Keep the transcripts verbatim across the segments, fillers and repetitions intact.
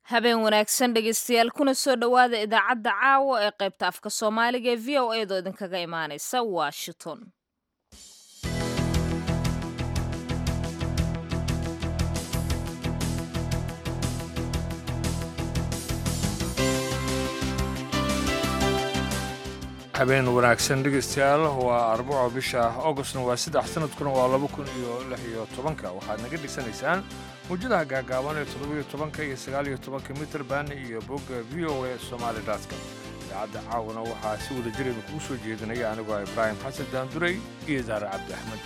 habeen wanaagsan dhegaystayaal kuna soo dhowaada idaacadda caawa ee qaybta afka soomaaliga ee v o a doo idinkaga imaanaysa washington habeen wanaagsan dhegaystayaal waa arbaco bisha augustna waa saddex sanadkuna waa laba kun iyo lix iyo tobanka waxaad naga dhigsanaysaan mawjadaha gaagaaban ee toddobiyo tobanka iyo sagaaliyo tobanka mitrband iyo bogga v o a somaali dotcom idaacadda caawana waxaa si wada jir idinkugu soo jeedinaya anigoo ibraahim xasan daanduray iyo daare cabdi axmed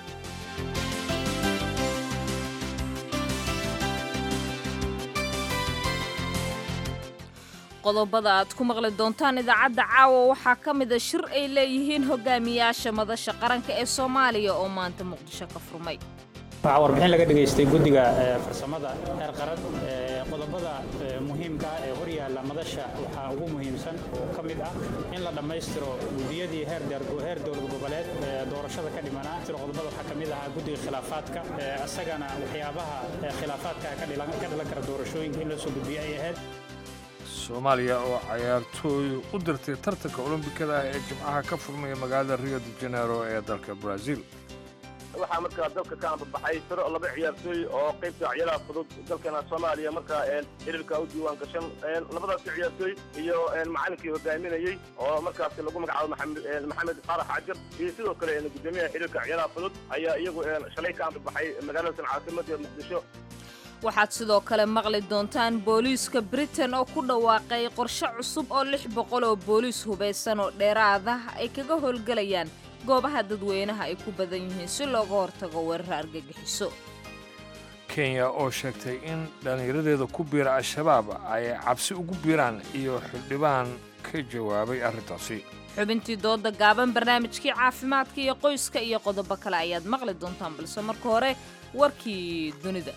qodobada aad ku maqli doontaan idaacadda caawa waxaa ka mida shir ay leeyihiin hogaamiyaasha madasha qaranka ee soomaaliya oo maanta muqdisho ka furmay waxaa warbixin laga dhegaystay guddiga farsamada heer qaran qodobada muhiimka ah ee horyaalla madasha waxaa ugu muhiimsan oo ka mid ah in la dhammaystiro guddiyadii heer dowlad goboleed ee doorashada ka dhimanaa qodobada waxaa ka mid ahaa guddiga khilaafaadka isagana waxyaabaha khilaafaadka ka dhalan kara doorashooyinka in loo soo gudbiyo ay ahayd soomaaliya oo cayaartooy u dirtay tartanka olombikada ah ee jimcaha ka furmaya magaalada rio de janeiro ee dalka brazil waxaa markaa dalka ka ambabaxay tiro laba ciyaartooy oo qaybta ciyaaraha fudud dalkana soomaaliya markaa xiriirka u diiwaan gashan labadaasi ciyaartooy iyo macalinkii hogaaminayey oo markaasi lagu magacaabo maxamed faarax cajar iyo sidoo kale gudoomiyaha xiriirka ciyaaraha fudud ayaa iyagu shalay ka ambabaxay magaalada caasimada muqdisho waxaad sidoo kale maqli doontaan booliiska britain oo ku dhawaaqay qorshe cusub oo lix boqol oo booliis hubaysan oo dheeraada ay kaga howlgelayaan goobaha dadweynaha ay ku badan yihiin si looga hortago weerar argagixiso kenya oo sheegtay in dhallinyaradeeda ku biira al-shabaab ay cabsi ugu biiraan iyo xildhibaan ka jawaabay arrintaasi xubintii dooda gaaban barnaamijkii caafimaadka iyo qoyska iyo qodobo kale ayaad maqli doontaan balse marka hore warkii dunida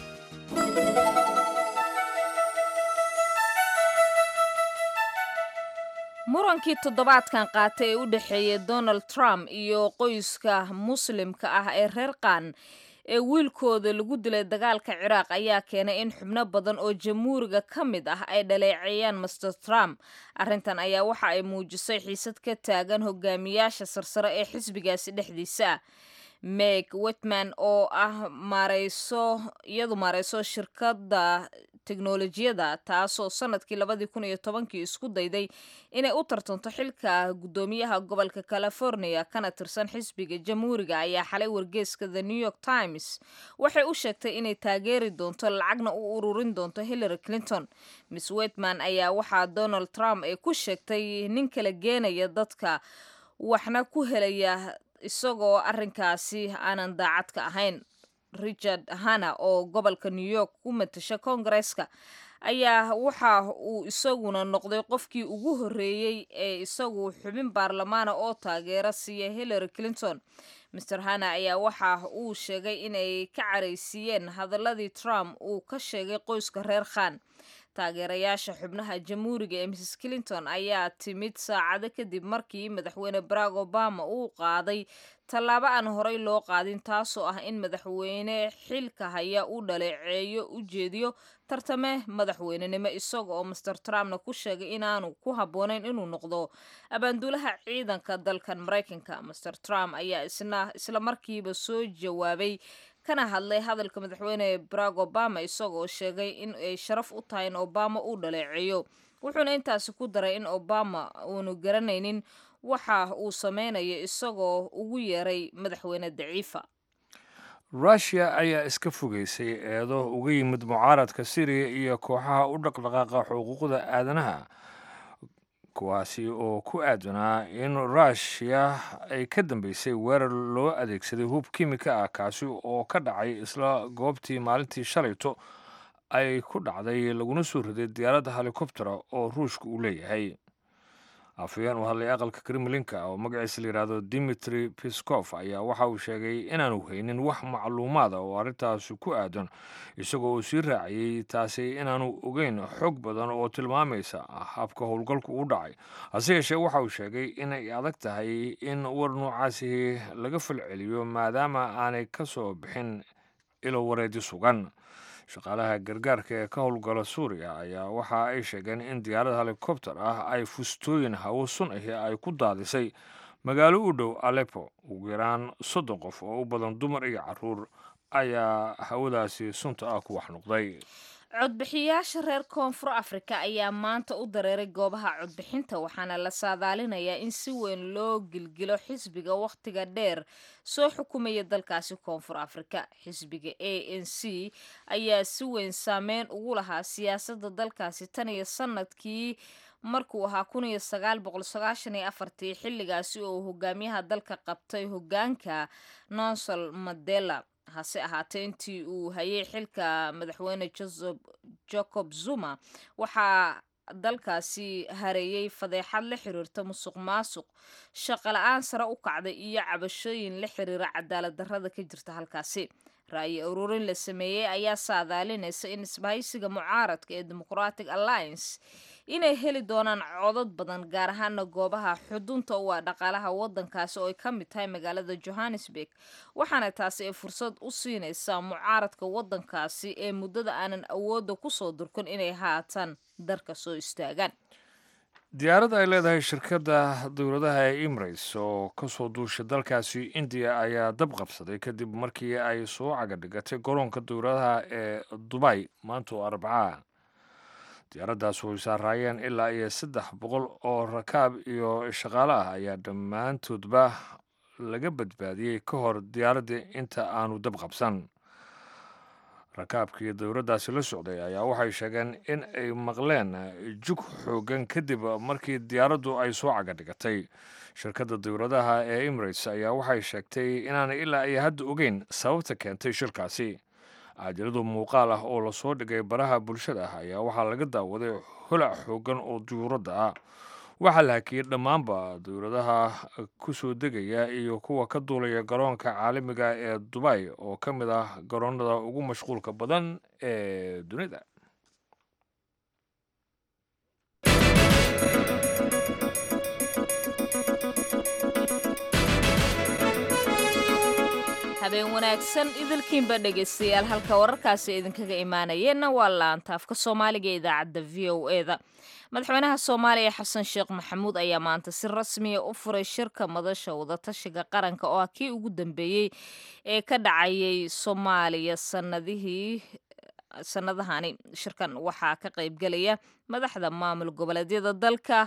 murankii toddobaadkan qaatay ee u dhexeeyey donald trump iyo qoyska muslimka ah ee reer qaan ee wiilkooda lagu dilay dagaalka ciraaq ayaa keenay in xubno badan oo jamhuuriga ka mid ah ay dhaleeceeyaan master trump arrintan ayaa waxa ay muujisay xiisad ka taagan hogaamiyaasha sarsare ee xisbigaasi dhexdiisa ah meg witman oo ah maareyso iyadu maareyso shirkadda teknolojiyada taasoo sanadkii labadii kun iyo tobankii isku dayday inay u tartanto xilka guddoomiyaha gobolka california kana tirsan xisbiga jamhuuriga ayaa xalay wargeyska the new york times waxay u sheegtay inay taageeri doonto lacagna u ururin doonto hillary clinton miss witman ayaa waxaa donald trump ay ku sheegtay nin kala geenaya dadka waxna ku helaya isagoo arrinkaasi aanan daacad ka ahayn richard hanna oo gobolka new york ku matasha koongareeska ayaa waxa uu isaguna noqday qofkii ugu horreeyey ee isagu xubin baarlamaana oo taageero siiya hillary clinton master hanna ayaa waxa uu sheegay inay ka caraysiiyeen hadaladii trump uu ka sheegay qoyska reer khan taageerayaasha xubnaha jamhuuriga ee mrs clinton ayaa timid saacado kadib markii madaxweyne barack obama uu qaaday tallaabo aan horey loo qaadin taasoo ah in madaxweyne xilka haya uu dhaleeceeyo u jeediyo tartame madaxweynenimo isaga oo master trumpna ku sheegay inaanu ku habboonayn inuu noqdo abaanduulaha ciidanka dalkan maraykanka master trump ayaa isna isla markiiba soo jawaabay kana hadlay hadalka madaxweyne barack obama isagoo sheegay in ay sharaf u tahay in obama uu dhaleeceeyo wuxuuna intaasi ku daray in obama uunu garanaynin waxa uu sameynayo isagoo ugu yeeray madaxweyne daciifa rushia ayaa iska fogeysay eedo uga yimid mucaaradka syriya iyo kooxaha u dhaqdhaqaaqa xuquuqda aadanaha kuwaasi oo ku aadanaa in rushia ay ka dambeysay weerar loo adeegsaday hub kimika ah kaasi oo ka dhacay isla goobtii maalintii shalayto ay ku dhacday laguna soo riday diyaaradda helikobtera oo ruushka uu leeyahay afhayeen u hadlay aqalka kremlinka oo magaciisa la yidhaahdo dimitri piskof ayaa waxa uu sheegay inaanu haynin wax macluumaada oo arrintaasi ku aadan isagoo uu sii raaciyey taasi inaanu ogeyn xog badan oo tilmaamaysa habka howlgalku u dhacay hase yeeshee waxa uu sheegay inay adag tahay in war noocaasi laga falceliyo maadaama aanay ka soo bixin ilo wareedi sugan shaqaalaha gargaarka ee ka howlgala suuriya ayaa waxa ay sheegeen in diyaarad helikobter ah ay fustooyin hawo sun ahi ay ku daadisay magaalo u dhow aleppo. ugu yaraan soddon qof oo u badan dumar iyo caruur ayaa hawadaasi sunta ah ku wax noqday. codbixiyaasha reer koonfur afrika ayaa maanta u dareeray goobaha codbixinta waxaana la saadaalinayaa in si weyn loo gilgilo xisbiga wakhtiga dheer soo xukumaya dalkaasi koonfur afrika. xisbiga a n c ayaa si weyn saameyn ugu lahaa siyaasadda dalkaasi tan iyo sanadkii markuu ahaa kun iyo sagaal boqol sagaashan iyo afartii xilligaasi oo hogaamiyaha dalka qabtay hogaanka Nelson Mandela. hase ahaatee intii uu hayay xilka madaxweyne Jacob Zuma waxaa dalkaasi hareeyay fadeexad la xiriirta musuq maasuq, shaqo la'aan sare u kacday iyo cabashooyin la xiriira cadaalad darrada ka jirta halkaasi. ra'yi ururin la sameeyey ayaa saadaalinaysa in isbahaysiga mucaaradka ee Democratic Alliance inay heli doonaan codad badan gaar ahaana goobaha xudunta u ah dhaqaalaha waddankaasi oo ay ka mid tahay magaalada Johannesburg, waxaana taasi ay fursad u siinaysaa mucaaradka waddankaasi ee muddada aanan awoodda ku soo durkin inay haatan darka soo istaagaan. diyaaradda ay leedahay shirkadda dowladaha ee Emirates oo ka soo duushay dalkaasi India ayaa dab qabsaday kadib markii ay soo caga dhigatay garoonka dowladaha ee Dubai maanta oo Arbaca. diyaaraddaas way saaraayeen ilaa iyo saddex boqol oo rakaab iyo shaqaale ah ayaa dhammaantoodba laga badbaadiyey ka hor diyaaradda inta aanu dab qabsan. rakaabkii dowladdaasi la socday ayaa waxay sheegeen in ay maqleen jug xoogan kadib markii diyaaraddu ay soo caga dhigatay. shirkadda dowladaha ee Emirates ayaa waxay sheegtay inaanay ilaa iyo hadda ogeyn sababta keentay shilkaasi. cajaladu muuqaal ah oo lasoo dhigay baraha bulshada ah ayaa waxaa laga daawaday holac xoogan oo diyuuradda ah. waxaa la hakiyey dhammaanba dowladaha ku soo degaya iyo kuwa ka duulaya garoonka caalamiga ee Dubai oo ka mid ah garoonnada ugu mashquulka badan ee dunida. habeen wanaagsan idilkiinba dhegaystayaal, halka wararkaasi idinkaga imaanayeenna waa laanta afka soomaaliga ee idaacadda v o e-da. madaxweynaha soomaaliya xasan sheekh maxamuud ayaa maanta si rasmiya u furay shirka madasha wadatashiga qaranka oo ah kii ugu dambeeyey ee ka dhacayay soomaaliya sanadihii sanadahani. shirkan waxaa ka qaybgelaya madaxda maamul goboleedyada dalka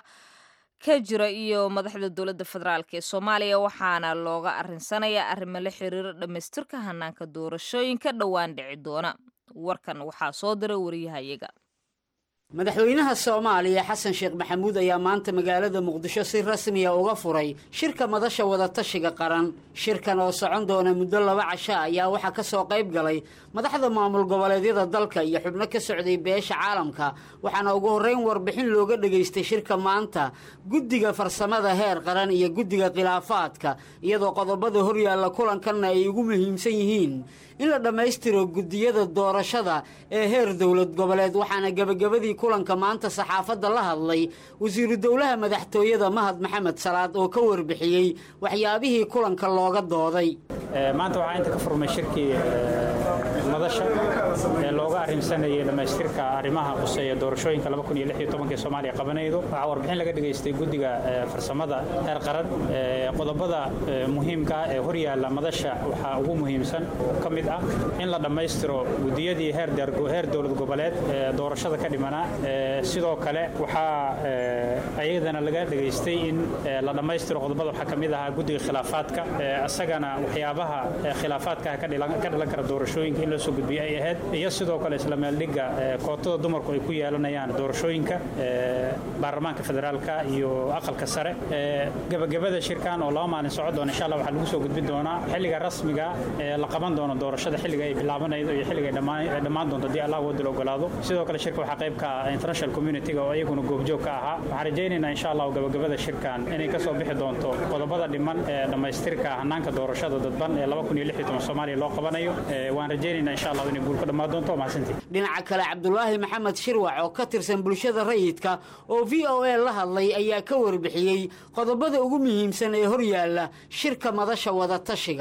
ka jira iyo madaxda dowladda federaalk ee soomaaliya, waxaana looga arinsanayaa arrimo la xiriira dhammaystirka hanaanka doorashooyinka dhowaan dhici doona. warkan waxaa soo diray wariyahayaga. madaxweynaha soomaaliya xasan sheekh maxamuud ayaa maanta magaalada muqdisho si rasmiya uga furay shirka madasha wadatashiga qaran. shirkan oo socon doona muddo laba casho ayaa waxaa ka soo qayb galay madaxda maamul goboleedyada dalka iyo xubno ka socday beesha caalamka, waxaana ugu horreyn warbixin looga dhegaystay shirka maanta guddiga farsamada heer qaran iyo guddiga khilaafaadka, iyadoo qodobada horyaalla kulankanna ay ugu muhiimsan yihiin in la dhammaystiro guddiyada doorashada ee heer dowlad goboleed. waxaana gebagabadii kulanka maanta saxaafadda la hadlay wasiiru dowlaha madaxtooyada mahad maxamed salaad oo ka warbixiyey waxyaabihii kulanka looga dooday. maanta waxaa inta ka furmay shirkii madasha ee looga arrimsanayay dhammaystirka arrimaha quseeya doorashooyinka laba kun iyo lix iyo toban ee Soomaaliya qabanaydo. waxaa warbixin laga dhageystay guddiga farsamada heer qaran. qodobada muhiimka ah ee horyaalla madasha waxaa ugu muhiimsan oo ka mid ah in la dhammaystiro guddiyadii heer heer dowlad goboleed ee doorashada ka dhimanaa. sidoo kale waxaa ayadana laga dhageystay in la dhammaystiro qodobada waxaa ka mid ahaa guddiga khilaafaadka, asagana waxyaabaha khilaafaadka ka dhalan kara doorashooyinka in la soo gudbiyo ay ahayd, iyo sidoo kale isla meeldhigga kootada dumarku ay ku yeelanayaan doorashooyinka baarlamaanka federaalka iyo aqalka sare. gabagabada shirkan oo laba maalin socon doona insha Allah waxaa lagu soo gudbin doonaa xilliga rasmiga ee la qaban doono doorashada, xilliga ay bilaabanaydo iyo xilliga ay dhammaan doonto haddii Allah wada ogolaado. sidoo kale shirka waxaa qayb ka ah international community-ga oo iyaguna goobjoog ka ahaa. waxaan rajaynaynaa insha Allah gabagabada shirkan inay ka soo bixi doonto qodobada dhiman ee dhammaystirka hanaanka doorashada dadban ee laba kun iyo lix iyo toban Soomaaliya loo qabanayo. waan rajaynaynaa insha Allah inay guul ka dhamaan doonto. mahadsantiin. dhinaca kale Cabdulaahi Maxamed Shirwac oo ka tirsan bulshada rayidka oo V O A la hadlay ayaa ka warbixiyey qodobada ugu muhiimsan ee horyaalla shirka madasha wadatashiga.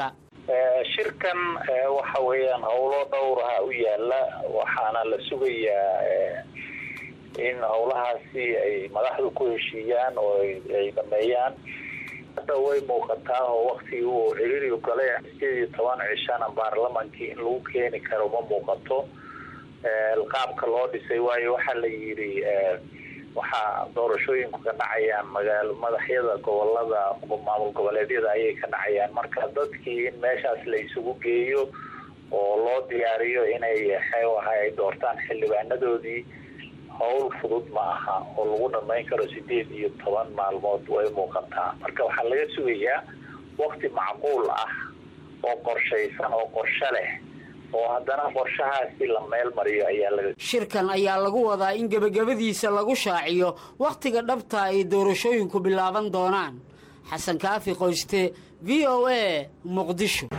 shirkan waxa weeyaan howlo dhowraha u yaala waxaana la sugayaa in howlahaasi ay madaxdu ku heshiiyaan oo ay dhameeyaan. hadda way muuqataa oo waktigii uu ciriirigu galay sideed iyo toban cishana baarlamaankii in lagu keeni karo ma muuqato qaabka loo dhisay. waayo waxaa la yidhi waxaa doorashooyinku ka dhacayaan magaalo madaxyada gobolada maamul goboleedyada ayay ka dhacayaan. marka dadkii in meeshaas la isugu geeyo oo loo diyaariyo inay ay doortaan xildhibaanadoodii hawl fudud ma aha oo lagu dhamayn karo sideed iyo toban maalmood way muuqataa. marka waxaa laga sugayaa wakti macquul ah oo qorshaysan oo qorshe leh oo haddana qorshahaasi la meel mariyo ayaa laga. shirkan ayaa lagu wadaa in gebagabadiisa lagu shaaciyo wakhtiga dhabta ay doorashooyinku bilaaban doonaan. xasan kaafi qoyste, v o a, muqdisho.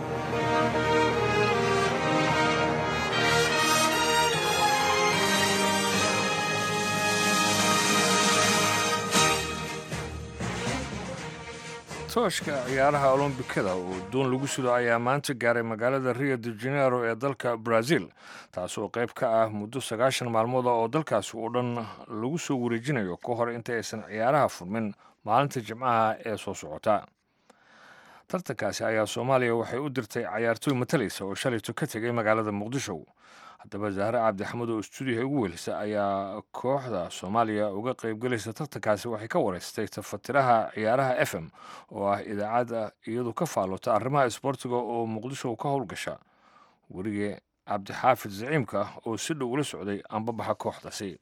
tooshka ciyaaraha olombikada oo doon lagu sudo ayaa maanta gaaray magaalada rio de janeiro ee dalka brazil, taas oo qayb ka ah muddo sagaashan maalmood oo dalkaasi oo dhan lagu soo wareejinayo ka hor inta aysan ciyaaraha furmin maalinta jimcaha ee soo socota. tartankaasi ayaa soomaaliya waxay u dirtay cayaartooy matalaysa oo shalayto ka tegay magaalada muqdisho. haddaba zahre cabdixamed oo stuudiyaha ugu welisa ayaa kooxda soomaaliya uga qaybgelaysa tartankaasi waxay ka wareystay tafatiraha ciyaaraha f m oo ah idaacadda iyadu ka faallota arrimaha isboortiga oo muqdisho ka howlgasha. werige cabdixaafid zaciimka oo si dhow ula socday anbabaxa kooxdaasi.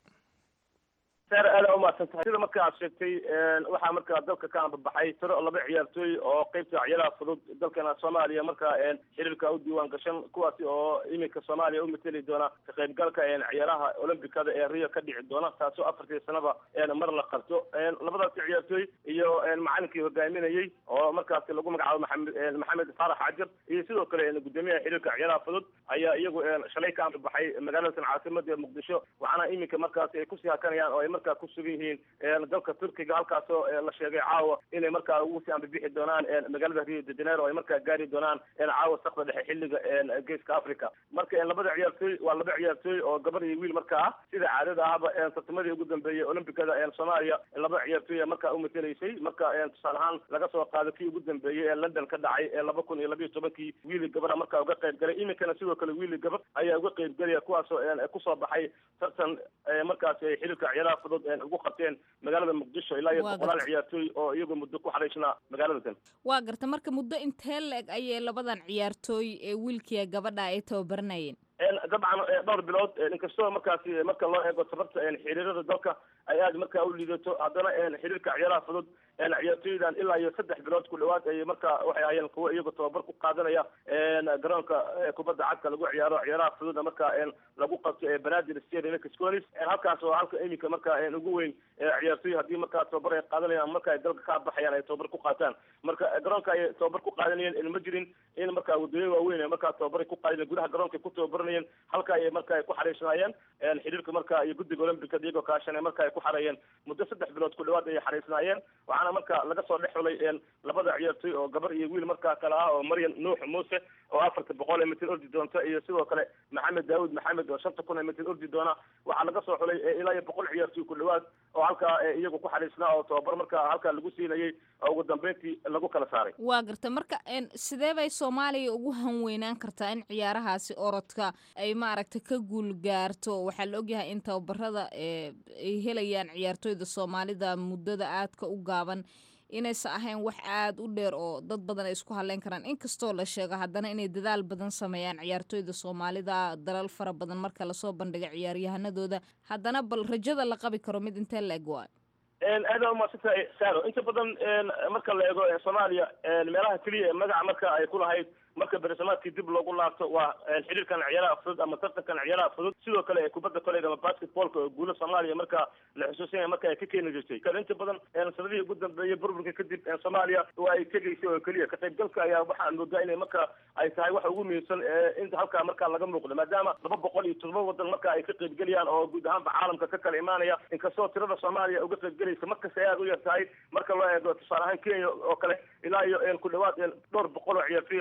sar aada umaasantahay sida marka aad sheegtay waxaa markaa dalka ka anbabaxay tiro laba ciyaartooy oo qaybta ciyaaraha fudud dalkana soomaaliya markaa xiriirka u diiwaan gashan kuwaasi oo iminka soomaaliya u mateli doona ka qaybgalka ciyaaraha olombikada ee rio ka dhici doona taasoo afartii sanaba mar la qabto. labadaasi ciyaartooy iyo macalinkii hogaaminayey oo markaasi lagu magacaabo maxamed maxamed faarax cajar iyo sidoo kale gudoomiyaha xiriirka ciyaaraha fudud ayaa iyagu shalay ka anbabaxay magaalada caasimada muqdisho, waxaana iminka markaasi ay kusii hakanayaan oo ay markaa ku sugan yihiin dalka turkiga, halkaasoo la sheegay caawa inay markaa ugu sii anbabixi doonaan magaalada rio de janeiro, ay markaa gaari doonaan caawa sakda dhexe xilliga geeska africa. marka labada ciyaartooy waa laba ciyaartooy oo gabar iyo wiil markaa ah sida caadada ahba tartamadii ugu dambeeyey olombikada soomaaliya laba ciyaartooy markaa u matelaysay. marka tusaale ahaan laga soo qaado kii ugu dambeeyey ee london ka dhacay ee laba kun iyo labiyo tobankii wiili gabara markaa uga qayb galay. iminkana sidoo kale wiili gabar ayaa uga qayb galaya kuwaasoo kusoo baxay tartan markaas xiriirka ciyaaraha fudud ugu qabteen magaalada muqdisho ilaa iyo boqolaal ciyaartooy oo iyagu muddo ku xaraysnaa magaaladakan. waa garta marka muddo intee la-eg ayay labadan ciyaartooy ee wiilkiiya gabadha ay tababaranayeen? dabcan dhowr bilood inkastoo markaasi marka loo eego sababta xiriirada dalka ay aada markaa u liidato, haddana xiriirka ciyaaraha fudud ciyaartooydan ilaa iyo saddex bilood ku dhawaad ay markaa waxay ahayeen kuwo iyagu tababar ku qaadanaya garoonka kubadda cagta lagu ciyaaro ciyaaraha fudud markaa lagu qabto banaadir stadium Kisconis, halkaas oo halka iminka markaa ugu weyn ciyaartooy haddii markaa tababar ay qaadanayaan marka ay dalka ka baxayaan ay tababar ku qaataan. marka garoonka ay tababar ku qaadanayeen ma jirin in markaa wadooyin waaweyn markaa tababar ku qaadanayeen gudaha garoonka ku tababaranayeen, halka ay markaa ay ku xaraysnaayeen xiriirka markaa iyo guddiga olombikada iyagoo kaashanay markaa ay ku xareeyeen muddo saddex bilood ku dhawaad ay xaraysnaayeen. waxaana marka laga soo dhex xulay labada ciyaartooy oo gabar iyo wiil markaa kale ah oo Maryam Nuux Muuse oo afarta boqol ee mitir ordi doonta iyo sidoo kale Maxamed Daawud Maxamed oo shanta kun ee mitir ordi doona. waxaa laga soo xulay ilaa iyo boqol ciyaartooy ku dhawaad oo halkaa iyagu ku xaraysnaa oo tababar markaa halkaa lagu siinayay oo ugu dambeyntii lagu kala saaray. waa garta marka sidee bay Soomaaliya ugu hanweynaan kartaa in ciyaarahaasi orodka ay maaragtay ka guul gaarto? waxaa la ogyahay in tababarada ay helayaan ciyaartooyda Soomaalida muddada aadka u gaaban inaysan ahayn wax aad u dheer oo dad badan ay isku haleyn karaan, inkastoo la sheego haddana inay dadaal badan sameeyaan ciyaartooyda Soomaalida dalal fara badan marka lasoo bandhiga ciyaaryahanadooda. haddana bal rajada la qabi karo mid intee la eg waa aada umaadsantahay saaro. inta badan marka la eego Soomaaliya meelaha keliya magaca marka ay ku lahayd marka bersamaadkii dib loogu laabto waa xiriirkan ciyaaraha fudud ama tartankan ciyaaraha fudud, sidoo kale kubadda kolayga ama basketballka oo guulo Soomaaliya marka la xusuusinaya marka ay ka keeni jirtay. inta badan sanadihii ugu dambeeyay burburka kadib Soomaaliya waa ay tegaysay oo keliya ka qaybgalka ayaa waxaan moodaa inay marka ay tahay waxa ugu muhiimsan inta halkaa markaa laga muuqdo, maadaama laba boqol iyo todoba wadan marka ay ka qaybgelayaan oo guud ahaanba caalamka ka kala imaanaya. inkastoo tirada Soomaaliya uga qaybgelaysa markasta ay aada u yar tahay marka loo eego tusaale ahaan Kenya oo kale ilaa iyo ku dhawaad dhowr boqol oo ciyaartooy marka ama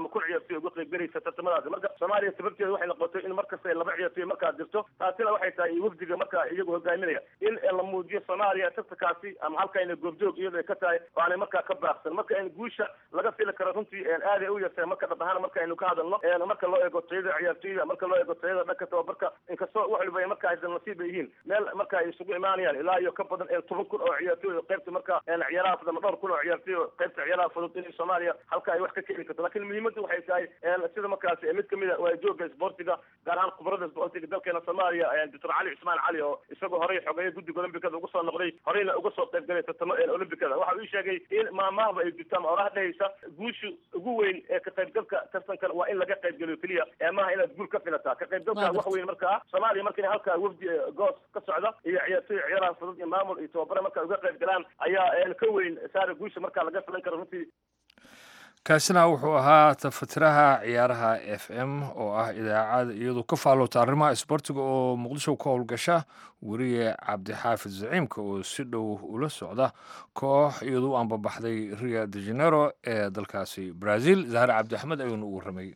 kun ciyaartoy uga qayb galaysa tartamadaasi marka Soomaaliya sababteedu waxay noqotay in markasta ay laba ciyaartoy markaa dirto taasina waxay tahay wafdiga markaa iyagu hogaaminaya in la muujiyo Soomaaliya tartankaasi ama halka inay goobjoog iyadoo ka tahay oo aanay markaa ka baaqsan marka in guusha laga fili karo runtii aad ay u yartay marka dhabahan marka aynu ka hadalno marka loo eego tayada ciyaartoyda marka loo eego tayada dhanka tababarka inkastoo wax walba marka ay nasiib yihiin meel marka ay isugu imaanayaan ilaa iyo ka badan toban kun oo ciyaartoy qaybta marka ciyaaraha fudud dhowr kun oo ciyaartoy qaybta ciyaaraha fudud in Soomaaliya halka ay wax ka keeni karto laakiin muhiimaddu waxay tahay sida markaas mid kamid ah waa jooga sportiga gaar ahaan khibrada sportiga dalkeena Soomaaliya Doctor Ali Ismaan Ali oo isagoo horey xogeeyay guddiga Olimbikada ugu soo noqday horeyna uga soo qayb galay tartamada Olimbikada waxa uu sheegay in maamaha ay jirtaan oraha dhaysa guushu ugu weyn ee ka qaybgalka tartankan waa in laga qayb galiyo kaliya ee maaha inaad guul ka filataa ka qaybgalka wax weyn markaa Soomaaliya markii halka wafdi goos ka socda iyo ciyaartoy ciyaaraha fudud iyo maamul iyo tababar marka uga qayb galaan ayaa ka weyn saar guusha marka laga filan karo runtii kaasina wuxuu ahaa tafatiraha ciyaaraha f m oo ah idaacad iyadu ka faallota arrimaha isboortiga oo muqdisho ka howlgasha weriye cabdixaafid zaciimka oo si dhow ula socda koox iyadu aanbabaxday rio de janeiro ee dalkaasi brazil zahra cabdi axmed ayuuna ugu ramay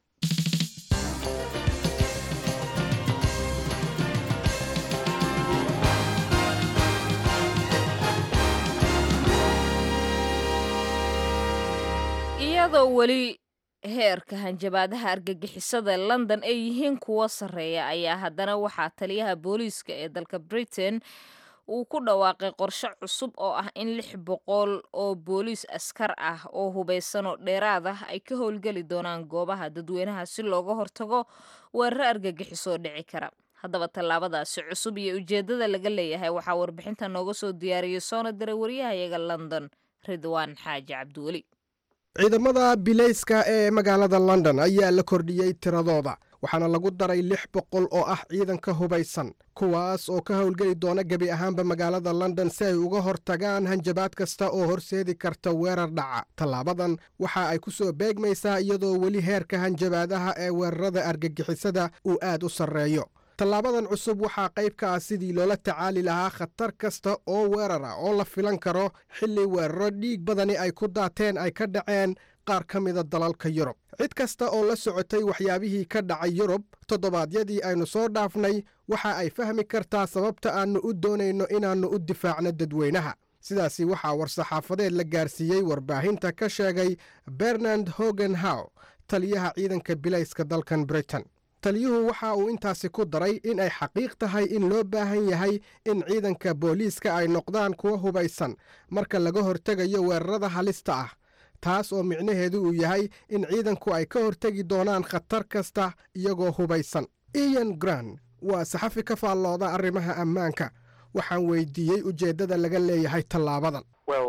iyadoo weli heerka hanjabaadaha argagixisada London ay yihiin kuwa sareeya ayaa haddana waxaa taliyaha booliiska ee dalka Britain uu ku dhawaaqay qorshe cusub oo ah in lix boqol oo booliis askar ah oo hubeysan oo dheeraad ah ay ka howlgeli doonaan goobaha dadweynaha si looga hortago weerar argagixiso dhici kara haddaba tallaabadaasi cusub iyo ujeedada laga leeyahay waxaa warbixinta nooga soo diyaariyay soona diray wariyahayaga London Ridwaan Xaaji Cabdiweli ciidamada bilayska ee magaalada London ayaa la kordhiyey tiradooda waxaana lagu daray lix boqol oo ah ciidanka hubaysan kuwaas oo ka howlgeli doona gebi ahaanba magaalada London si ay uga hortagaan hanjabaad kasta oo horseedi karta weerar dhaca tallaabadan waxa ay ku soo beegmaysaa iyadoo weli heerka hanjabaadaha ee weerarada argagixisada uu aad u sarreeyo tallaabadan cusub waxaa qayb ka ah sidii loola tacaali lahaa khatar kasta oo weerar ah oo la filan karo xilli weeraro dhiig badani ay ku daateen ay ka dhaceen qaar ka mida dalalka Yurub cid kasta oo la socotay waxyaabihii ka dhacay Yurub toddobaadyadii aynu soo dhaafnay waxa ay fahmi kartaa sababta aanu u doonayno inaannu u difaacno dadweynaha sidaasi waxaa war-saxaafadeed la gaarsiiyey warbaahinta ka sheegay Bernard Hogenhow taliyaha ciidanka bilayska dalkan Britain taliyuhu waxa uu intaasi ku daray in ay xaqiiq tahay in loo baahan yahay in ciidanka booliiska ay noqdaan kuwa hubaysan marka laga hortegayo weerarada halista ah taas oo micnaheedu uu yahay in ciidanku ay ka hortegi doonaan khatar kasta iyagoo hubaysan Ian Grant waa saxafi ka faallooda arrimaha ammaanka waxaan weydiiyey ujeeddada laga leeyahay tallaabadan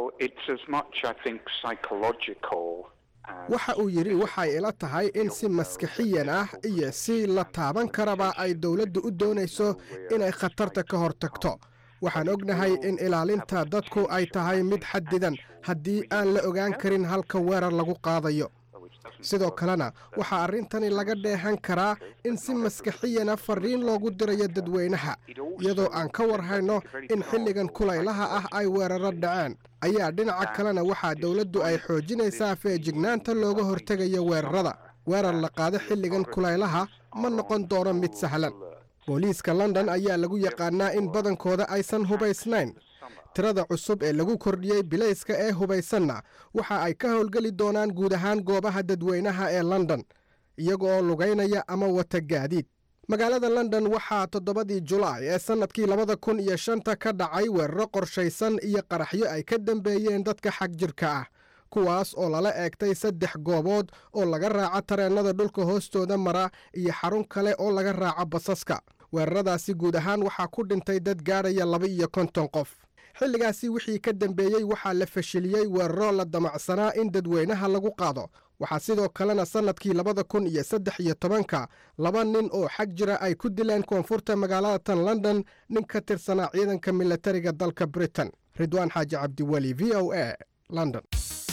waxa uu yidhi waxay ila tahay in si maskaxiyan ah iyo si la taaban karaba ay dowladdu u doonayso inay khatarta ka hortagto waxaan ognahay in ilaalinta dadku ay tahay mid xadidan haddii aan la ogaan karin halka weerar lagu qaadayo sidoo kalena waxaa arrintani laga dheehan karaa in si maskaxiyana fariin loogu dirayo dadweynaha iyadoo aan ka warhayno in xilligan kulaylaha ah ay weeraro dhaceen ayaa dhinaca kalena waxaa dowladdu ay xoojinaysaa feejignaanta looga hortegayo weerarada weerar la qaado xilligan kulaylaha ma noqon doono mid sahlan booliiska London ayaa lagu yaqaanaa in badankooda aysan hubaysnayn tirada cusub ee lagu kordhiyey bilayska ee hubaysanna waxa ay ka howlgeli doonaan guud ahaan goobaha dadweynaha ee London iyagoo lugaynaya ama wata gaadiid magaalada London waxaa toddobadii Julaay ee sanadkii labada kun iyo shanta ka dhacay weeraro qorshaysan iyo qaraxyo ay ka dambeeyeen dadka xag jirka ah kuwaas oo lala eegtay saddex goobood oo laga raaco tareenada dhulka hoostooda mara iyo xarun kale oo laga raaco basaska weeraradaasi guud ahaan waxaa ku dhintay dad gaaraya laba iyo konton qof xilligaasi wixii ka dambeeyey waxaa la fashiliyey weeraro la damacsanaa in dadweynaha lagu qaado waxaa sidoo kalena sanadkii labada kun iyo saddex iyo tobanka laba nin oo xag jira ay ku dileen koonfurta magaalada tan London nin ka tirsanaa ciidanka militariga dalka Britain Ridwaan Xaaji Cabdiweli V O A London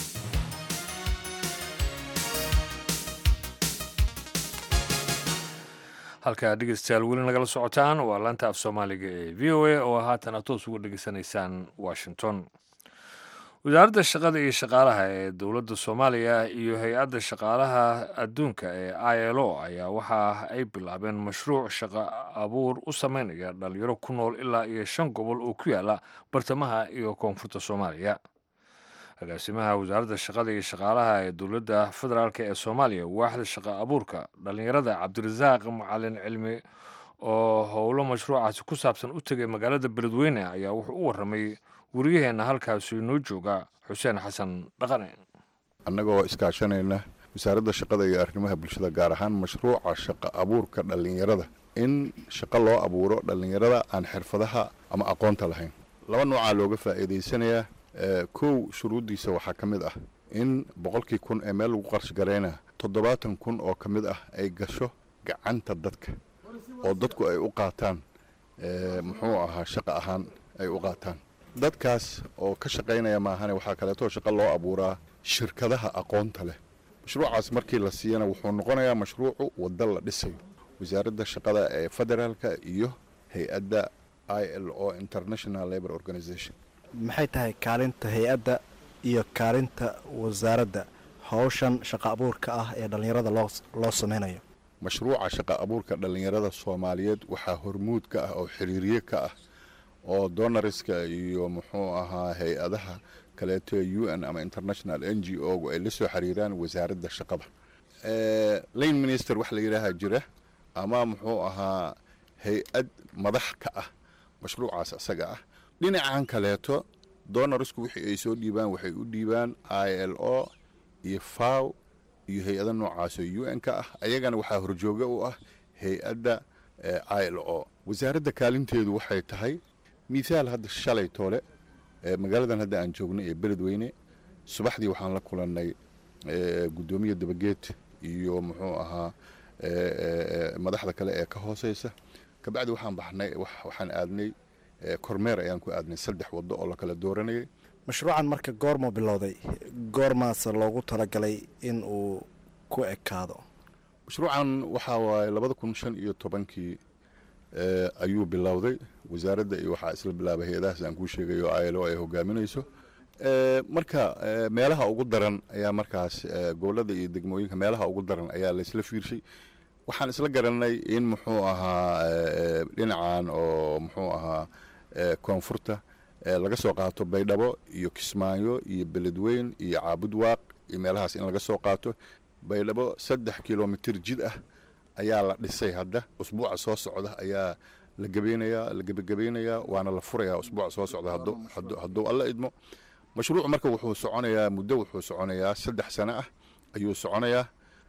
halka dhegeystayaal weli nagala socotaan waa laanta af soomaaliga ee v o a oo haatan aad toos ugu dhegeysanaysaan washington wasaaradda shaqada iyo shaqaalaha ee dowladda soomaaliya iyo hay-adda shaqaalaha adduunka ee i l o ayaa waxa ay bilaabeen mashruuc shaqo abuur u sameynaya dhalinyaro ku nool ilaa iyo shan gobol oo ku yaala bartamaha iyo koonfurta soomaaliya. agaasimaha wasaaradda shaqada iyo shaqaalaha ee dowladda federaalk ee soomaaliya waaxda shaqo abuurka dhalinyarada cabdirasaaq macalin cilmi oo howlo mashruucaasi ku saabsan u tegay magaalada beledweyne ayaa wuxuu u waramay wariyaheenna halkaasi inoo jooga xuseen xasan dhaqane. annagoo iskaashanayna wasaaradda shaqada iyo arrimaha bulshada gaar ahaan mashruuca shaqo abuurka dhallinyarada in shaqo loo abuuro dhallinyarada aan xirfadaha ama aqoonta lahayn. laba noocaa looga faa'iidaysanayaa. kow shuruuddiisa waxaa ka mid ah in boqolkii kun ee meel lagu qarsh garayna toddobaatan kun oo ka mid ah ay gasho gacanta dadka oo dadku ay u qaataan muxuu ahaa shaqo ahaan ay u qaataan. dadkaas oo ka shaqaynaya maahane waxaa kaleetoo shaqo loo abuuraa shirkadaha aqoonta leh. mashruucaas markii la siiyana wuxuu noqonayaa mashruucu waddo la dhisayo. wasaaradda shaqada ee federaalka iyo hay-adda i l o international labor organization. maxay tahay kaalinta hay-adda iyo kaalinta wasaaradda howshan shaqo abuurka ah ee dhallinyarada loo loo sameynayo? mashruuca shaqo abuurka dhallinyarada soomaaliyeed waxaa hormuud ka ah oo xiriirye ka ah oo donoriska iyo muxuu ahaa hay-adaha kaleeto u n ama international n g o gu ay la soo xiriiraan wasaaradda shaqada. lane minister wax la yidhaaha jira ama muxuu ahaa hay-ad madax ka ah mashruucaas isaga ah. dhinacan kaleeto donorsku wixii ay soo dhiibaan waxay u dhiibaan i l o iyo faw iyo hay-ada noocaasoo u n ka ah. ayagana waxaa horjooga u ah hay-adda i l o. wasaaradda kaalinteedu waxay tahay mithaal hadda shalay toole magaaladan hadda aan joogno ee beledweyne subaxdii waxaan la kulannay guddoomiya dabageed iyo muxuu ahaa madaxda kale ee ka hooseysa. kabacdi waxaan baxnay waxaan aadnay kormeer ayaan ku aadnay saddex waddo oo la kala dooranayay. mashruucan marka goormuu bilowday, goormaase loogu talagalay in uu ku ekaado? mashruucan waxaa waaye labada kun shan iyo tobankii ayuu bilowday. wasaaradda iyo waxaa isla bilaabay hay-adahaas aan kuu sheegayo i l o ay hogaaminayso. marka meelaha ugu daran ayaa markaas gobollada iyo degmooyinka meelaha ugu daran ayaa laysla fiirshay. waxaan isla garanay in muxuu ahaa dhinacan oo muxuu ahaa koonfurta laga soo qaato baydhabo iyo kismaayo iyo beledweyn iyo caabud waaq iyo meelahaas in laga soo qaato. baydhabo saddex kilomitir jid ah ayaa la dhisay. hadda usbuuca soo socda ayaa la gabaynayaa la gebagabeynayaa waana la furayaa usbuuca soo socda hadduu alla idmo. mashruuc marka wuxuu soconayaa muddo wuxuu soconayaa saddex sano ah ayuu soconayaa.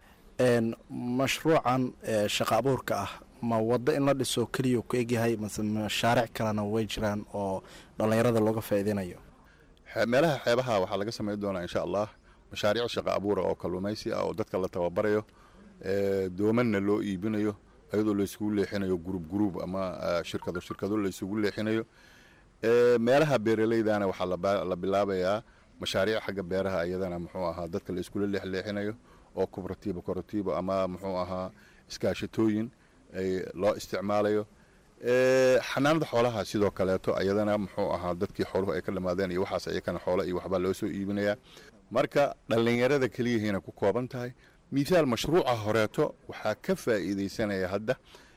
mashruucan shaqo abuurka ah ma waddo in la dhiso keliya ku egyahay mase mashaariic kalena way jiraan oo dhallinyarada looga faa'iideynayo? meelaha xeebaha waxaa laga samayn doonaa insha allah mashaariic shaqo abuura oo kalluumaysi ah oo dadka la tababarayo, doomanna loo iibinayo iyadoo laysugu leexinayo gurub gurub ama shirkado shirkado laysugu leexinayo. meelaha beeraleydana waxaa la bilaabayaa mashaariic xagga beeraha iyadana muxuu ahaa dadka la iskula leexleexinayo oo koobaratiibo koratiibo ama muxuu ahaa iskaashatooyin ay loo isticmaalayo. xanaanada xoolaha sidoo kaleeto ayadana muxuu ahaa dadkii xooluhu ay ka dhamaadeen iyo waxaas ayakana xoolo iyo waxbaa loo soo iibinayaa. marka dhallinyarada keliyahiina ku kooban tahay. mithaal mashruuca horeeto waxaa ka faa'iidaysanaya hadda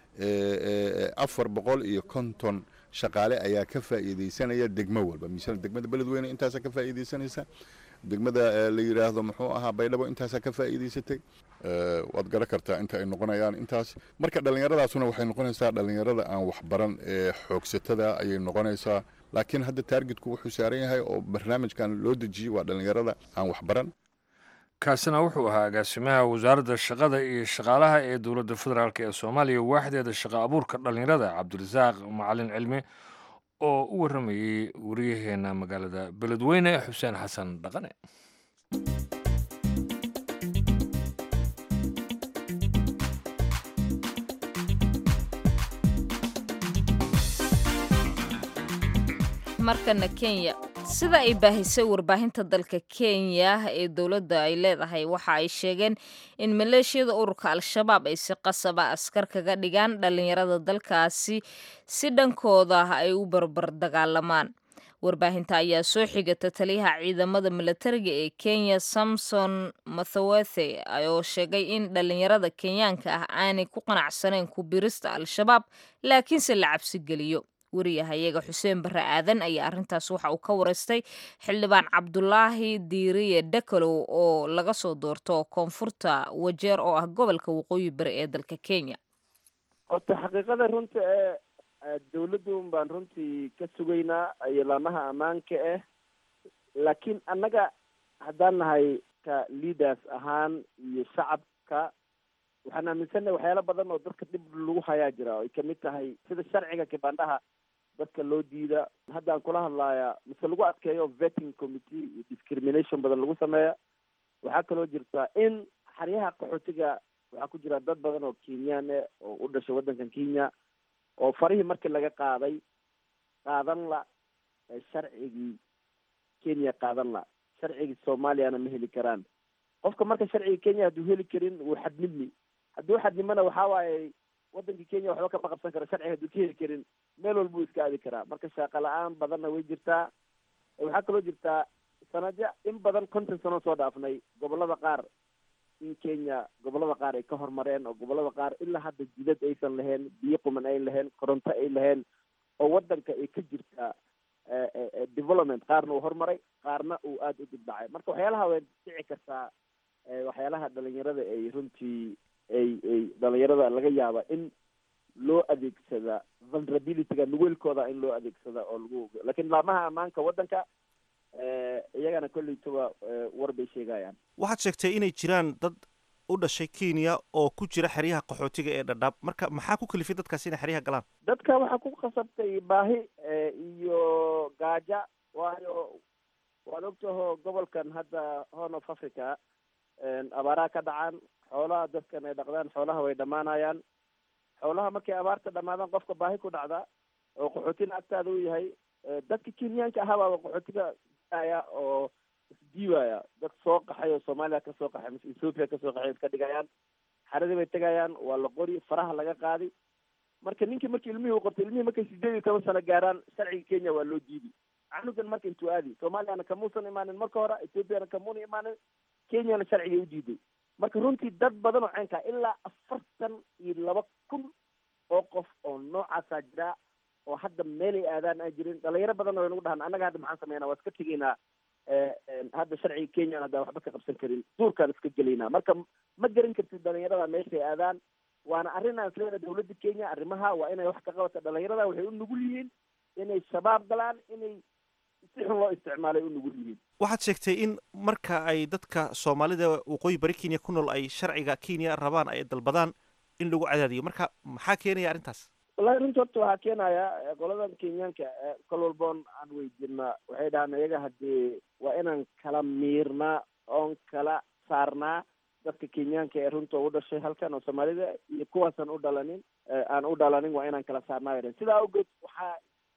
afar boqol iyo konton shaqaale ayaa ka faa'iidaysanaya degmo walba. misaal degmada beledweyne intaasaa ka faa'iidaysanaysa, degmada la yidhaahdo muxuu ahaa baydhabo intaasaa ka faa'iidaysatay. waad garan kartaa inta ay noqonayaan intaas. marka dhallinyaradaasuna waxay noqonaysaa dhallinyarada aan waxbaran ee xoogsatada ayay noqonaysaa. laakiin hadda taargetku wuxuu saaran yahay oo barnaamijkan loo dejiyey waa dhallinyarada aan waxbaran. kaasina wuxuu ahaa agaasimaha wasaaradda shaqada iyo shaqaalaha ee dowladda federaalk ee soomaaliya waaxdeeda shaqo abuurka dhallinyarada cabdirasaaq macalin cilmi oo u waramayey wariyaheenna magaalada beledweyne xuseen xasan dhaqane. markana kenya, sida ay baahisay warbaahinta dalka kenya ee dowladda ay leedahay waxa ay sheegeen in maleeshiyada ururka al-shabaab ay si qasaba askar kaga dhigaan dhallinyarada dalkaasi si dhankooda ay u barbar dagaalamaan. warbaahinta ayaa soo xigata taliyaha ciidamada milatariga ee kenya samson mathawethe oo sheegay in dhalinyarada kenyaanka ah aanay ku qanacsanayn ku birista al-shabaab laakiinse la cabsi geliyo wariyahayaga xuseen barre aadan ayaa arrintaas waxa uu ka wareystay xildhibaan cabdulaahi diiriye dakalow oo laga soo doorto koonfurta wajeer oo ah gobolka waqooyi bari ee dalka kenya horta xaqiiqada runta ee dawladdu baan runtii ka sugaynaa ilaamaha ammaanka ah laakiin annaga haddaan nahay ka leaders ahaan iyo shacabka waxaan aaminsannahay waxyaalo badan oo dadka dhib lagu hayaa jira oo ay kamid tahay sida sharciga kibandhaha dadka loo diida haddaan kula hadlaaya mise lagu adkeeyo vetting committee iyo discrimination badan lagu sameeya waxaa kaloo jirta in xeryaha qaxootiga waxaa ku jira dad badan oo kenyaan eh oo u dhashay waddankan kenya oo farihii markii laga qaaday qaadan la sharcigii kenya qaadan la sharcigii soomaaliyana ma heli karaan qofka marka sharciga kenya hadduu heli karin wuu xadnidmi hadduu xadnimana waxaa waaye waddankii kenya waxba kama qabsan kara sharciga hadduu ka heli karin meel walba uu iska aadi karaa marka shaaqa la-aan badanna way jirtaa waxaa kaloo jirtaa sanadyo in badan konton sano soo dhaafnay gobolada qaar in kenya gobolada qaar ay ka horumareen oo gobolada qaar ilaa hadda jidad aysan lahayn biyo quman ay lahayn koronto ay lahayn oo waddanka ay ka jirtaa development qaarna uu horumaray qaarna uu aada u dibdhacay marka waxyaalaha way dhici kartaa waxyaalaha dhalinyarada ay runtii ay ay dhalinyarada laga yaaba in loo adeegsada vulnerabilityga nugeelkooda in loo adeegsada oo lagu laakiin laamaha ammaanka waddanka iyagana kolleytaba war bay sheegayaan waxaad sheegtay inay jiraan dad u dhashay kenya oo ku jira xeryaha qaxootiga ee dhadhaab marka maxaa ku kalifay dadkaasi inay xeryaha galaan dadka waxaa ku khasabtay baahi iyo gaaja waayo waad ogtaho gobolkan hadda horn of africa abaaraha ka dhacaan xoolaha dadkan ay dhaqdaan xoolaha way dhammaanayaan xoolaha markay abaarta dhamaadaan qofka baahi ku dhacda oo qaxootina agtaada u yahay dadka kenyaanka ahaabaa qaxootiga aya oo isdiiwaya dad soo qaxay oo soomaaliya kasoo qaxay mise ethoopia kasoo qaxay iska dhigayaan xaradii bay tegayaan waa la qori faraha laga qaadi marka ninkii markii ilmihii u qortay ilmihii markay sideed iyo toban sano gaaraan sharciga kenya waa loo diidi canugan marka intuu aadi soomaaliyana kamuusan imaanin marka hore ethoopiana kamuuna imaanin kenyana sharciga u diiday marka runtii dad badan oo ceenkaa ilaa afartan iyo laba kun oo qof oo noocaasaa jira oo hadda meelay aadaan aan jirin dhalinyaro badan way nagu dhahan annaga hadda maxaan sameynaa waa iska tegaynaa hadda sharciga kenya haddaan waxba ka qabsan karin duurkaan iska gelaynaa marka ma garan kartid dhalinyarada meeshay aadaan waana arrin aan isleedahay dawladda kenya arrimaha waa inay wax ka qabata dhalinyarada waxay u nugul yihiin inay shabaab galaan inay si xun loo isticmaalay u nugul yihiin waxaad sheegtay in marka ay dadka soomaalida waqooyi bari kenya ku nool ay sharciga kenya rabaan ay dalbadaan in lagu cadaadiyo marka maxaa keenaya arrintaas wallahi runta horta waxaa keenaya qoladan kenyaanka kol walboon aan weydiinaa waxay dhahaan iyaga haddii waa inaan kala miirnaa oon kala saarnaa dadka kenyaanka ee runta u dhashay halkan oo soomaalida iyo kuwaasaan u dhalanin aan u dhalanin waa inaan kala saarnaa yadhan sidaa awgeed waxaa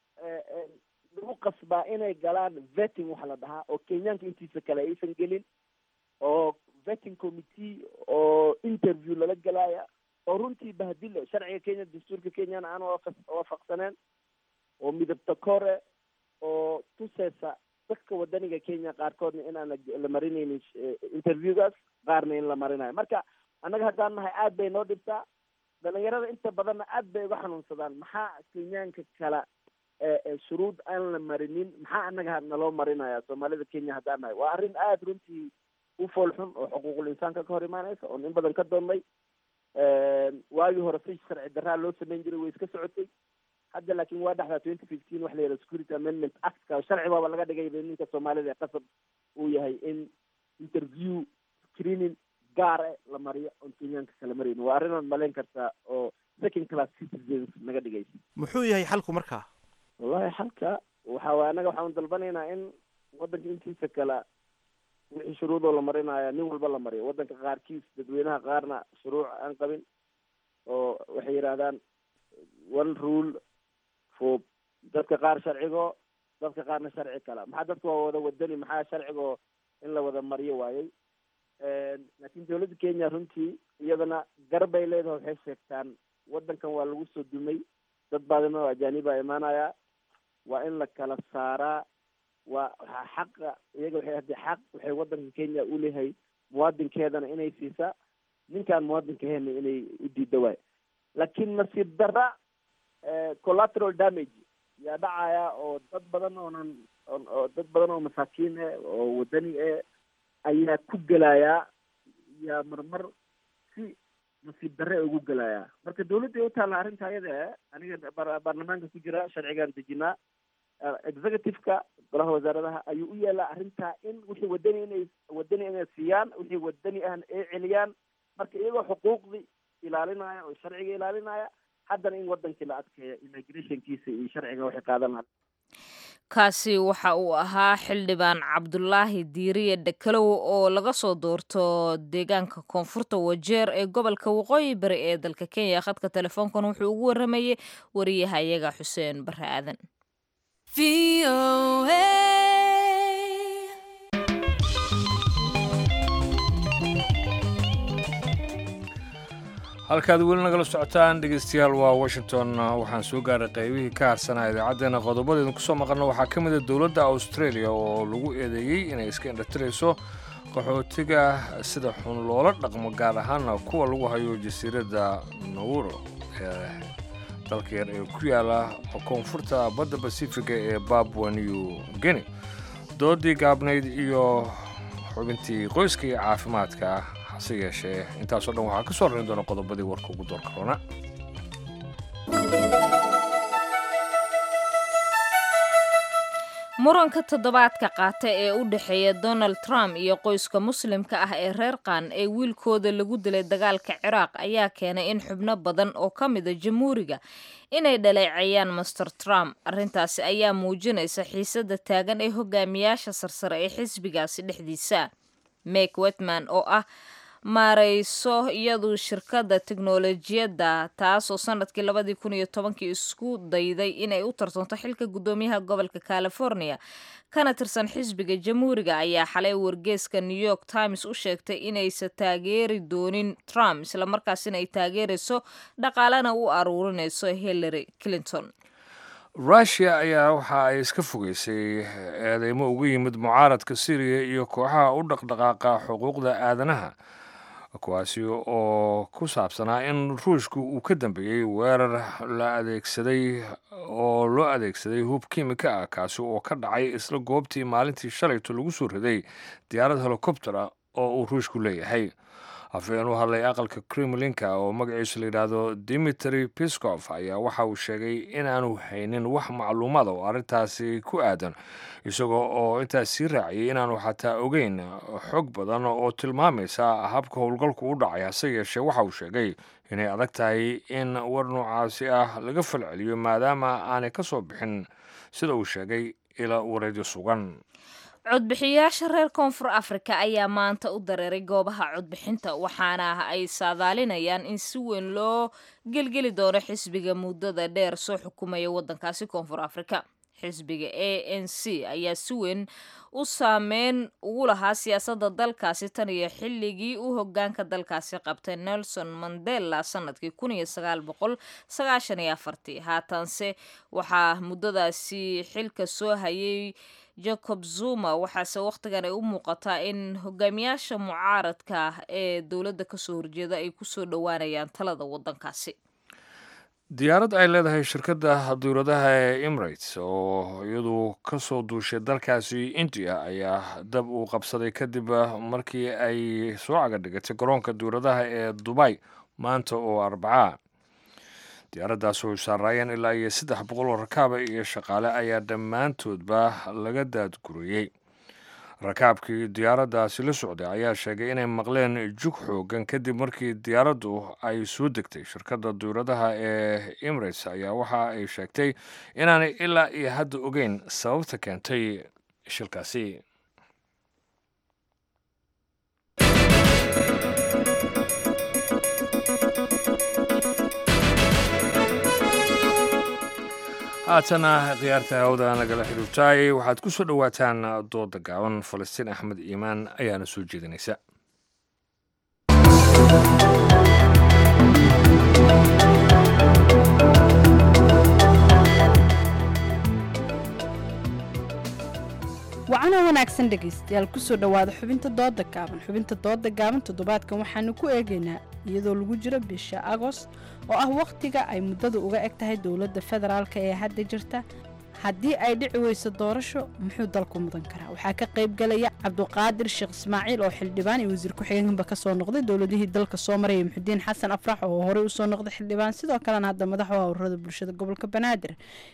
lagu qasbaa inay galaan vetting waxa la dhahaa oo kenyaanka intiisa kale aysan gelin oo vetting committee oo interview lala gelaya oo runtii bahdilo sharciga kenya dastuurka kenyana aan waafaqsaneen oo midabta kore oo tuseysa dadka wadaniga kenya qaarkoodna inaan la marinaynin interviewgaas qaarna in la marinayo marka annaga haddaan nahay aad bay noo dhibtaa dhalinyarada inta badanna aad bay uga xanuunsadaan maxaa kenyaanka kala shuruud aan la marinin maxaa annaga naloo marinaya soomaalida kenya haddaan nahay waa arrin aada runtii u foolxun oo xuquuqul insaanka ka hor imaanaysa oo in badan ka doonnay waagii hore si sharci daraa loo samayn jiray way iska socotay hadda laakiin waa dhexdaa twenty fifteen waxa la yidhaha security amendment actka sharci baaba laga dhigay ninka soomaalida ee qasab uu yahay in interview screening gaare la mariyo oon kenyaanka kala maraynin waa arrin oon malayn kartaa oo second class citizens naga dhigaysa muxuu yahay xalku markaa wallahi xalka waxa waay annaga waxaan dalbanaynaa in waddanka intiisa kale wixii shuruudoo la marinaya nin walba la mariyo waddanka qaarkiis dadweynaha qaarna shuruuc aan qabin oo waxay yidhahdaan one rule for dadka qaar sharcigo dadka qaarna sharci kala maxaa dadka waa wada wadani maxaa sharcigoo in la wada mariyo waayey laakiin dawladda kenya runtii iyadana garbay leedahay waxay sheegtaan waddankan waa lagu soo dumay dad baadima oo ajaaniba imaanaya waa in la kala saaraa waa waxaa xaqa iyaga waxay haddii xaq waxay waddanka kenya u leeyahay muwaadinkeedana inay siisaa ninkaan muwaadinka hena inay u diida waay laakiin nasiib darra collateral damage yaa dhacaya oo dad badan oonan oo dad badan oo masaakiin eh oo wadani eh ayaa ku gelayaa yaa marmar si nasiib darre ugu gelayaa marka dawladda u taalla arrinta ayada aniga baarlamaanka ku jira sharcigaan dejinaa executive-ka golaha wasaaradaha ayuu u yeelaa arrintaa in wixii wadani inay wadani inay siiyaan wixii wadani ahna ay celiyaan marka iyagoo xuquuqdii ilaalinaya oo sharciga ilaalinaya haddana in wadankii la adkeeya immigrationkiisa iyo sharciga waxay qaadan lahaa kaasi waxa uu ahaa xildhibaan cabdulaahi diiriye dhakalow oo laga soo doorto deegaanka koonfurta wajeer ee gobolka waqooyi bari ee dalka kenya khadka telefoonkan wuxuu ugu waramayey wariyahayaga xuseen bare aadan halkaad weli nagala socotaan dhegeystayaal waa washington waxaan soo gaaray qaybihii ka harsanaa idaacaddeenna qodobadeedun kusoo maqalna waxaa ka mid a dowladda australia oo lagu eedeeyey inay iska indhatirayso qaxootiga sida xun loola dhaqmo gaar ahaana kuwa lagu hayo jasiiradda nawuro ee dalka yar ee ku yaala koonfurta badda basifiga ee babwa new guinea doodii gaabnayd iyo xubintii qoyska iyo caafimaadka hase yeeshee intaasoo dhan waxaa ka soo rarin doona qodobadii warka ugu doorka roona muranka toddobaadka qaata ee u dhexeeya donald trump iyo qoyska muslimka ah ee reer qaan ee wiilkooda lagu dilay dagaalka ciraaq ayaa keenay in xubno badan oo ka mida jamhuuriga inay dhaleecayaan master trump arrintaasi ayaa muujinaysa xiisadda taagan ee hogaamiyaasha sarsare ee xisbigaasi dhexdiisa meg wetman oo ah maarayso iyadu shirkadda teknolojiyadda taasoo sanadkii labadii kun iyo tobankii isku dayday inay u tartanto xilka guddoomiyaha gobolka california kana tirsan xisbiga jamhuuriga ayaa xalay wargeeska new york times u sheegtay inaysan taageeri doonin trump islamarkaasina ay taageerayso dhaqaalena u aruurinayso hillary clinton rushia ayaa waxa ay iska fogeysay eedeymo uga yimid mucaaradka syriya iyo kooxaha u dhaqdhaqaaqa xuquuqda aadanaha kuwaasi oo ku saabsanaa in ruushku uu ka dambeeyey weerar la adeegsaday oo loo adeegsaday hub kiimika ah kaasi oo ka dhacay isla goobtii maalintii shalayto lagu soo riday diyaarad helikobtera oo uu ruushku leeyahay afhayeen u hadlay aqalka kremlinka oo magaciisu la yidhaahdo dimitri piskof ayaa waxa uu sheegay inaanu haynin wax macluumaad oo arrintaasi ku aadan isagoo oo intaas sii raaciyay inaanu xataa ogeyn xog badan oo tilmaamaysa habka howlgalku u dhacay hase yeeshee waxa uu sheegay inay adag tahay in war noocaasi ah laga falceliyo maadaama aanay ka soo bixin sida uu sheegay ila wareedyo sugan codbixiyayaasha reer koonfur afrika ayaa maanta u dareeray goobaha codbixinta waxaana ay saadaalinayaan in si weyn loo gelgeli doono xisbiga muddada dheer soo xukumaya waddankaasi koonfur afrika xisbiga a n c ayaa si weyn u saameyn ugu lahaa siyaasadda dalkaasi tan iyo xilligii uu hogaanka dalkaasi qabtay nelson mandela sanadkii kun iyo sagaal boqol sagaashan iyo afartii haatanse waxaa muddadaasi xilka soo hayay jacob zuma waxaase wakhtigan ay u muuqataa in hogaamiyaasha mucaaradka ah ee dowladda kasoo horjeeda ay kusoo dhowaanayaan talada waddankaasi diyaarad ay leedahay shirkadda dowladaha ee emirates oo iyadu ka soo duushay dalkaasi india ayaa dab uu qabsaday kadib markii ay soo cagadhigatay garoonka dowladaha ee dubay maanta oo arbacaa diyaaraddaas oo saaraayeen ilaa iyo saddex boqol oo rakaaba iyo shaqaale ayaa dhammaantoodba laga daadguriyey rakaabkii diyaaraddaasi la socday ayaa sheegay inay maqleen jug xoogan kadib markii diyaaraddu ay soo degtay shirkadda dowladaha ee emirates ayaa waxa ay sheegtay inaanay ilaa iyo hadda ogeyn sababta keentay shilkaasi haatana khiyaarta hawda nagala xidhiirtaay waxaad ku soo dhowaataan dooda gaaban falastiin axmed iimaan ayaana soo jeedinaysa wanaagsan dhegaystayaal kusoo dhowaada xubinta dooda gaaban xubinta dooda gaaban toddobaadkan waxaanu ku eegaynaa iyadoo lagu jiro bisha agost oo ah wakhtiga ay muddadu uga eg tahay dowladda federaalka ee hadda jirta haddii ay dhici weyso doorasho muxuu dalku mudan karaa waxaa ka qayb galaya cabduqaadir sheekh ismaaciil oo xildhibaan iyo wasiir ku-xigeenba ka soo noqday dowladihii dalka soo marayay muxudiin xasan afrax oo horey usoo noqday xildhibaan sidoo kalena hadda madax u ururada bulshada gobolka banaadir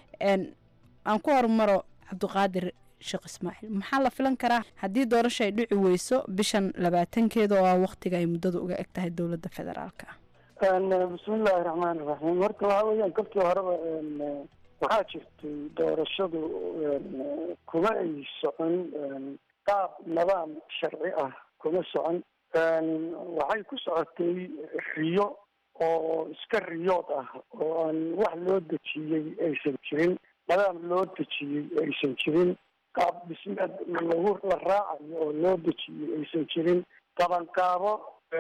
aan ku hormaro cabduqaadir sheekh ismaaciil maxaa la filan karaa haddii doorasho ay dhici weyso bishan labaatankeeda oo ah wakhtiga ay muddadu uga eg tahay dowladda federaalka bismillaahi raxmaani raxiim horta waxaa weeyaan kolkii horeba waxaa jirtay doorashadu kuma ay socon qaab nidaam sharci ah kuma socon waxay ku socotay riyo oo iska riyood ah oo aan wax loo dejiyey aysan jirin nidaam loo dejiyey aysan jirin qaab dhismeed lagu la raacayo oo loo dejiyey aysan jirin qabanqaabo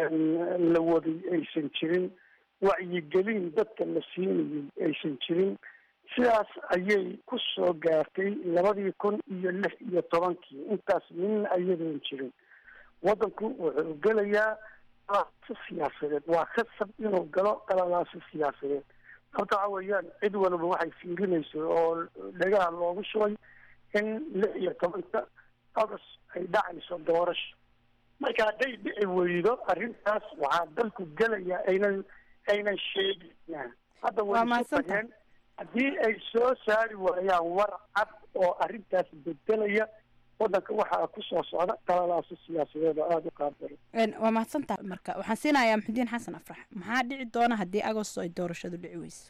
la waday aysan jirin wacyigelin dadka la siinayay aysan jirin sidaas ayay ku soo gaartay labadii kun iyo lix iyo tobankii intaas midna ayadoon jirin waddanku wuxuu gelayaa qalalaasi siyaasadeed waa khasab inuu galo qalalaasi siyaasadeed sababta waxa weeyaan cid walba waxay fiirinayso oo dhagaha loogu shubay in lix iyo tobanka agost ay dhacayso doorasho marka hadday dhici weydo arrintaas waxaa dalku gelayaa aynan aynan sheegin hadda way isu tageen haddii ay soo saari waayaan war cad oo arrintaas bedelaya waddanka waxaa ku soo socda qalalaasi siyaasadeed oo aada u qaabdaro waa mahadsantaha marka waxaan siinayaa muxudiin xasan afrax maxaa dhici doona haddii agosto ay doorashadu dhici weyso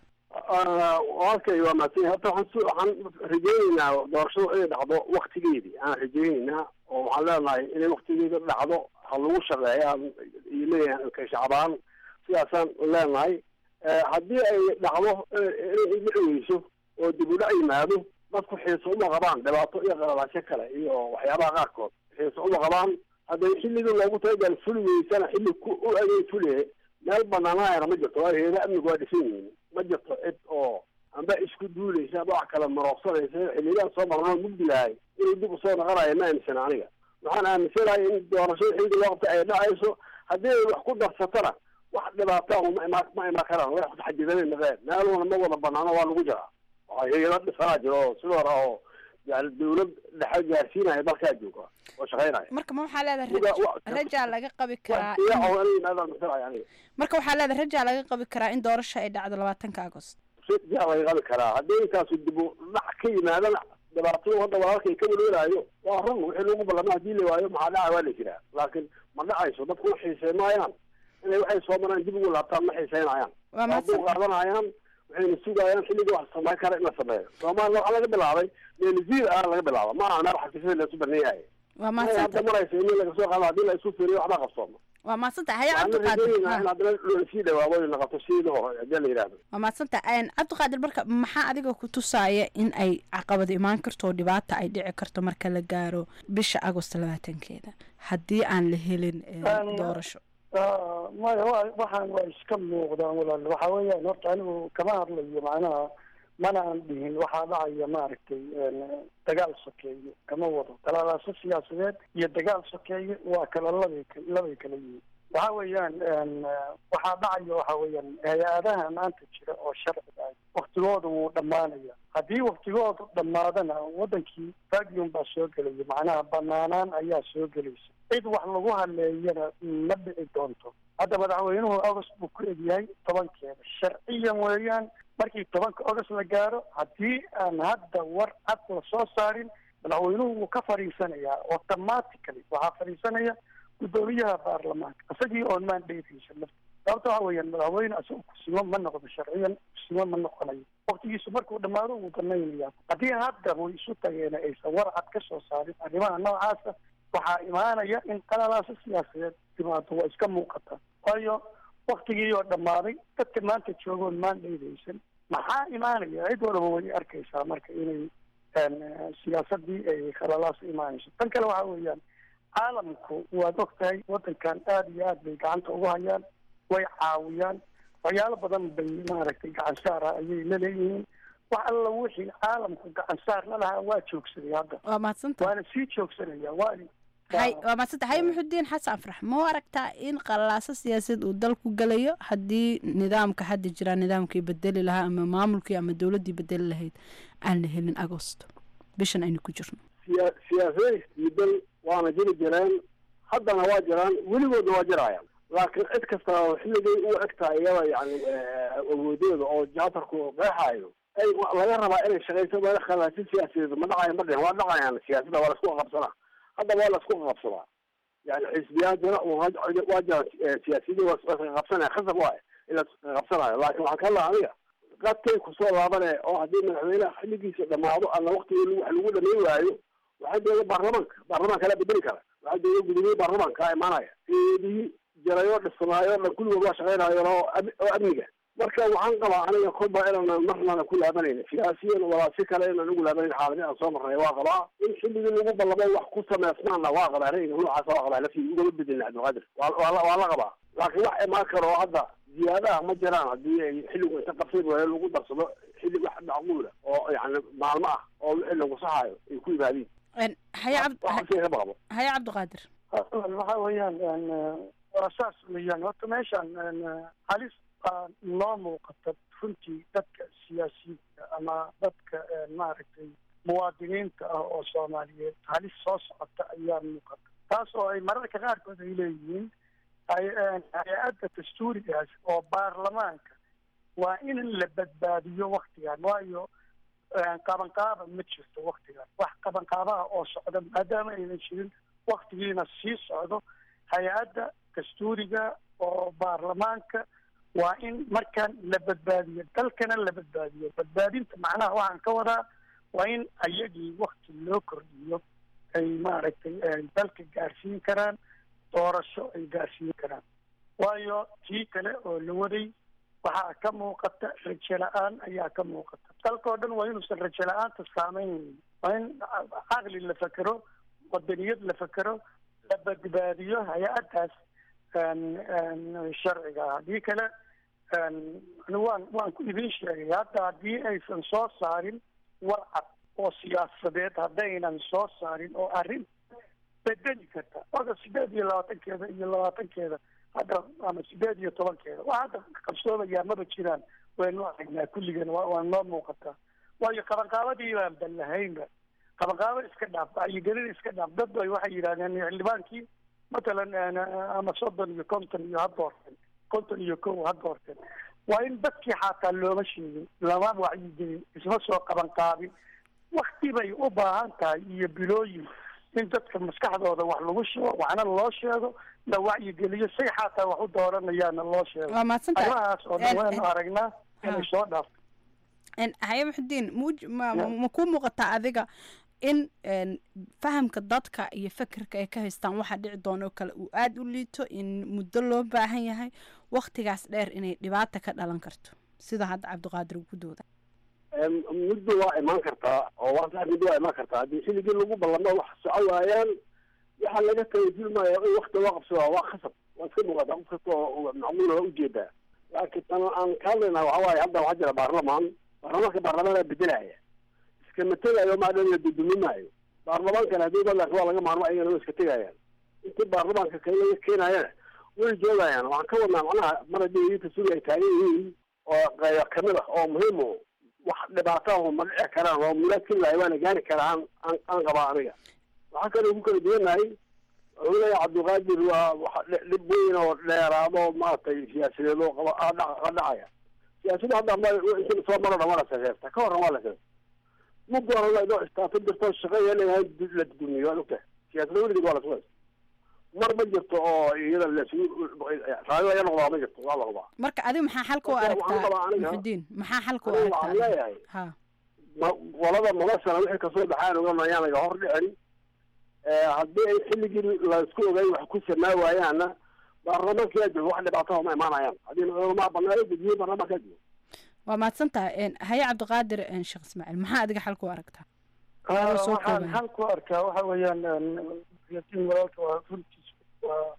okay waa mahadsan horta waxaan waxaan rajeyneynaa doorashadu inay dhacdo waktigeedii aan rajeyneynaa oo waxaan leenahay inay waktigeeda dhacdo ha lagu shaqeeya iyo leeyahay ka shacbaan sidaasaan leenahay haddii ay dhacdo inay dhici weyso oo dib u dhac yimaado dadku xiiso uma qabaan dhibaato iyo qalalaasho kale iyo waxyaabaha qaarkood xiiso uma qabaan hadday xilligii loogu talagal fuli weysana xilli ku u adeeg fuliye meel banaanaayana ma jirto waa heeda amnigu waa dhisan yihiin ma jirto cid oo amba isku duulaysa amba wax kale marooqsanaysa xilliyadan soo marnaa mugdi lahay inay dib usoo noqonayo ma aaminsan aniga waxaan aaminsanahay in doorashada xilliga loo qabta ay dhacayso haddii ay wax ku darsatana wax dhibaataa ma ima ma imaan karaan way xadidanay naqeen meel walba ma wada banaano waa lagu jiraa hay'ado dhisanaa jiro oo sidoo hore oo yani dawlad dhexe gaarsiinaya dalkaa jooga oo shaqeynaya marka ma waxaa leedahay rajaa laga qabi karaa marka waxaa leedahay rajaa laga qabi karaa in doorasho ay dhacdo labaatanka agost rajaa laga qabi karaa haddii intaasu dib u dhac ka yimaadana dhibaatada hadda walaalkay ka welwelaayo waa run wixii lagu ballama haddii la waayo maxaa dhaca waa la jiraa laakiin ma dhacayso dadku ma xiiseynaayaan inay waxay soo maraan dib ugu laabtaan ma xiiseynayaan waa duu qaadanayaan waxayna sugayaan xilliga wax samayn kara in la sameeyo soomaaliya waxaa laga bilaabay meelziir ah laga bilaaba ma aha meel xafiisyada la isu baneeyahay waa mahadsanta hadda maraysa in laga soo qaado haddii la isu fiiriyo waxba qabsooma waa mahadsanta haya cabdiqaadir in haddana sii dhawaawo naqato sidoo hadii la yidhaahdo waa mahadsanta cabdiqaadir marka maxaa adiga ku tusaaya in ay caqabad imaan karto oo dhibaata ay dhici karto marka la gaaro bisha agost labaatankeeda haddii aan la helin doorasho maya wa waxaan waa iska muuqdaan walaal waxaa weeyaan horta anigu kama hadlayo macnaha mana aan dhihin waxaa dhacaya maaragtay dagaal sokeeye kama wado qalaalaaso siyaasadeed iyo dagaal sokeeye waa kala labay labay kala yihiin waxa weeyaan waxaa dhacaya waxa weeyaan hay-adaha maanta jira oo sharciga ah waktigooda wuu dhammaanaya haddii waktigooda dhammaadana wadankii vacuum baa soo gelaya macnaha banaanaan ayaa soo gelaysa cid wax lagu haleeyana ma dhici doonto hadda madaxweynuhu agost buu ku egyahay tobankeeda sharciyan weeyaan markii tobanka agost la gaaro haddii aan hadda war cad la soo saarin madaxweynuhu wuu ka fadhiisanayaa automatically waxaa fadhiisanaya guddoomiyaha baarlamaanka isagii oon maandheefiisa lafta sababta waxa weeyaan madaxweyne isaga kusimo ma noqdo sharciyan kusimo ma noqonayo waktigiisu markuu dhammaado wuu banaynaya haddii hadda way isu tageena aysan war cad ka soo saarin arrimaha noocaasa waxaa imaanaya in qalalaasa siyaasadeed timaado waa iska muuqata waayo waktigii oo dhammaaday dadka maanta joogoon maan dheedaysan maxaa imaanaya cid walaba way arkaysaa marka inay siyaasadii ay qalalaasa imaanayso tan kale waxa weeyaan caalamku waad og tahay waddankan aada iyo aad bay gacanta ugu hayaan way caawiyaan waxyaalo badan bay maaragtay gacan saara ayay la leeyihiin wax alla wixii caalamku gacan saar la lahaa waa joogsaday hadda waa mahadsantahay waana sii joogsanaya waani hay waa mahadsantahay hay muxudiin xasan farax ma u aragtaa in qalalaasa siyaasadeed uu dalku galayo haddii nidaamka hadda jira nidaamkii bedeli lahaa ama maamulkii ama dowladdii bedeli lahayd aan la helin agosto bishan aynu ku jirno siya siyaasada isbedel waana jiri jireen haddana waa jiraan weligoodna waa jirayaan laakiin cid kasta oo xilligay u egtahay iyada yani awoodeeda oo jaatarku qeexaayo ay laga rabaa inay shaqayso meel khalaasi siyaasadeed ma dhacayo ma dhihin waa dhacayaan siyaasadda waa laisku qabsanaa hadda waa laisku qabsadaa yani xisbiyaadana waa jiraan siyaasiyadii waa qabsanaya khasab waay in la qabsanayo laakiin waxaan ka hadlaa aniga qadkay kusoo laabanaya oo haddii madaxweynaha xilligiisa dhamaado ama waqtigii wax lagu dhamayn waayo waxaa jooga baarlamaanka baarlamaanka la bedeli kara waxaa jooga gudoomiye baarlamaanka imaanaya eedii jarayo dhisnaayo dhan kulligood waa shaqaynayo oo amniga marka waxaan qabaa aniga kolba inaan marnana ku laabanayna siyaasiyan walaa si kale inaan ugu laabanayn xaaladii aan soo marnay waa qabaa in xilligii lagu ballamay wax ku sameysmaana waa qabaa rayga noocaas waa qabaa lafii ugama bedelina cabdilqaadir waa la qabaa laakiin wax imaan karo hadda ziyaadaha ma jiraan haddii ay xilligu inta qabsay waayo lagu darsado xilli wax macquula oo yani maalmo ah oo wixii lagu saxaayo ay ku yimaadiin haye haye cabdiqaadir waxa weeyaan waa saas weeyaan horta meeshaan halis baa noo muuqata runtii dadka siyaasiyiinta ama dadka maaragtay muwaadiniinta ah oo soomaaliyeed halis soo socota ayaa muuqata taas oo ay mararka qaarkood ay leeyihiin hay-adda dastuurigaas oo baarlamaanka waa in la badbaadiyo waktigan waayo qabanqaaba ma jirto waktigan wax qabanqaabaha oo socda maadaama aynan jirin waktigiina sii socdo hay-adda dastuuriga oo baarlamaanka waa in markaan la badbaadiyo dalkana la badbaadiyo badbaadinta macnaha waxaan ka wadaa waa in ayagii wakti loo kordhiyo ay maaragtay dalka gaarsiin karaan doorasho ay gaarsiin karaan waayo tii kale oo la waday waxaa ka muuqata rajo la-aan ayaa ka muuqata dalkao dhan waa inuusan rajo la-aanta saameynaynin waa in caqli la fekero wadaniyad la fekero la badbaadiyo hay-addaas sharciga haddii kale waan waan ku idin sheegay hadda haddii aysan soo saarin warcad oo siyaasadeed haddaynan soo saarin oo arrin bedeli karta oga sideed iyo labaatankeeda iyo labaatankeeda hadda ama sideed iyo tobankeeda waa hadda qabsoomayaa maba jiraan waynu aragnaa kulligan waa noo muuqataa waayo qabanqaabadii baan ballahaynba qabanqaabo iska dhaaf wacyigelin iska dhaaf dad bay waxay yidhahdeen xildhibaankii matalan ama soddon iyo konton iyo ha doorteen konton iyo kow ha doorteen waa in dadkii xataa looma sheegin lama wacyigelin isma soo qabanqaabin wakti bay u baahan tahay iyo bilooyin in dadka maskaxdooda wax lagu sheego waxna loo sheego la wacyigeliyo say xataa wax u dooranayaana loo sheego arrimahaas oo dhan waynu aragnaa inay soo dhaafto haye muxudiin ma ma ku muuqataa adiga in fahamka dadka iyo fekerka ay ka haystaan waxa dhici doona oo kale uu aada u liito in muddo loo baahan yahay waktigaas dheer inay dhibaata ka dhalan karto sida hadda cabdiqaadir uu ku dooda muddo waa imaan kartaa oo waa muddo waa imaan kartaa haddii xilligii lagu ballamo wax soco waayaan waxaa laga tagajilmaayo in wakti loo qabsado waa khasab waa iska muuqataa qof kasta oo macquula waa ujeedaa laakiin tan aan ka hadlaynaa waxa waaye hadda waxaa jira baarlamaan baarlamaanka baarlamaanaa bedelaya iskama tegayo maadhan la duduminaayo baarlamaankana haddii badanka waa laga maarmo ayagana waa iska tegayaan intii baarlamaanka kale laga keenayana way joogayaan waxaan ka wadnaa macnaha mar haddii dastuuri ay taagan yihiin oo qaybo kamid ah oo muhiim o wax dhibaata oo ma dhici karaan oo mulaad ka lahay waana gaari karaa aan aan qabaa aniga waxaa kaloo ku kala duwanahay wuxuu leeyahay cabdiqaadir waa wax dhib weyn oo dheeraado maaragtay siyaasadeed oo qaba dhacaya siyaasadda hadda ma inta soo maro dhan waa la saseerta ka horran waa la saseerta muddo hore la idoo istaafo jirto shaqeeya leeyahay la dudumiyo waa ogtahay siyaasadda weligeed waa la sugaysa mar ma jirto oo iyada lasugu raayo laga noqdaa ma jirto waa la hubaa marka adiga maxaa xalka u aragtaa muxudiin maxaa xalka u aragtaa waxaan leeyahay ha qolada noloshana wixii kasoo baxaan oganayaan laga hor dhicin haddii ay xilligii laisku ogay wax ku samaa waayaanna baarlamaankaa joogo wax dhibaataha ma imaanayaan haddii culamaa banaayo gudmiye baarlamaankaa joogo waa mahadsantahay haye cabdiqaadir sheekh ismaaciil maxaa adiga xalka u aragtaa waxaan xalka u arkaa waxa weeyaan yatiin walaalka waa runtiis waa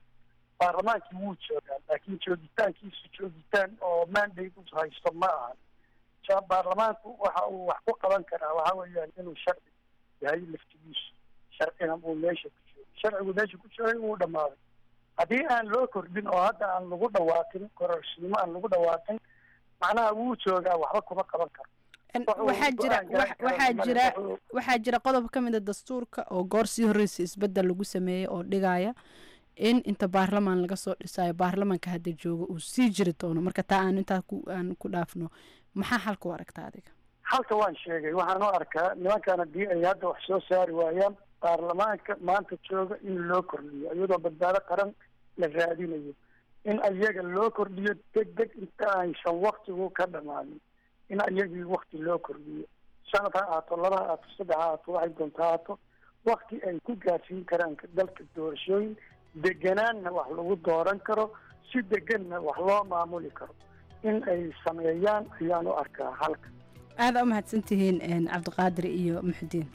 baarlamaankii wuu joogaa laakiin joogitaankiisu joogitaan oo mandate u haysto ma aha baarlamaanku waxa uu wax ku qaban karaa waxa weeyaan inuu sharci yahay laftigiisu sharcina uu meesha ku jiro sharcigu meesha ku jiray uu dhammaaday haddii aan loo kordhin oo hadda aan lagu dhawaaqin kororsiimo aan lagu dhawaaqin macnaha wuu joogaa waxba kuma qaban karo waxaa jira waxaa jira waxaa jira qodob ka mid a dastuurka oo goor sii horreysay isbeddel lagu sameeyey oo dhigaya in inta baarlamaan laga soo dhisayo baarlamaanka hadda jooga uu sii jiri doono marka taa aan intaa ku aan ku dhaafno maxaa xalka u aragtaa adiga halka waan sheegay waxaan u arkaa nimankan haddii ay hadda wax soo saari waayaan baarlamaanka maanta jooga in loo kordhiyo iyadoo badbaado qaran la raadinayo in ayaga loo kordhiyo deg deg inta aysan waktigu ka dhamaanin in ayagii wakti loo kordhiyo sanad ha ahaato laba ha ahaato saddex ha ahaato waxay doonta ahaato wakti ay ku gaarsiin karaan dalka doorashooyin deganaanna wax lagu dooran karo si deganna wax loo maamuli karo in ay sameeyaan ayaan u arkaa halka aada u mahadsantihiin cabdiqaadir iyo muxudiin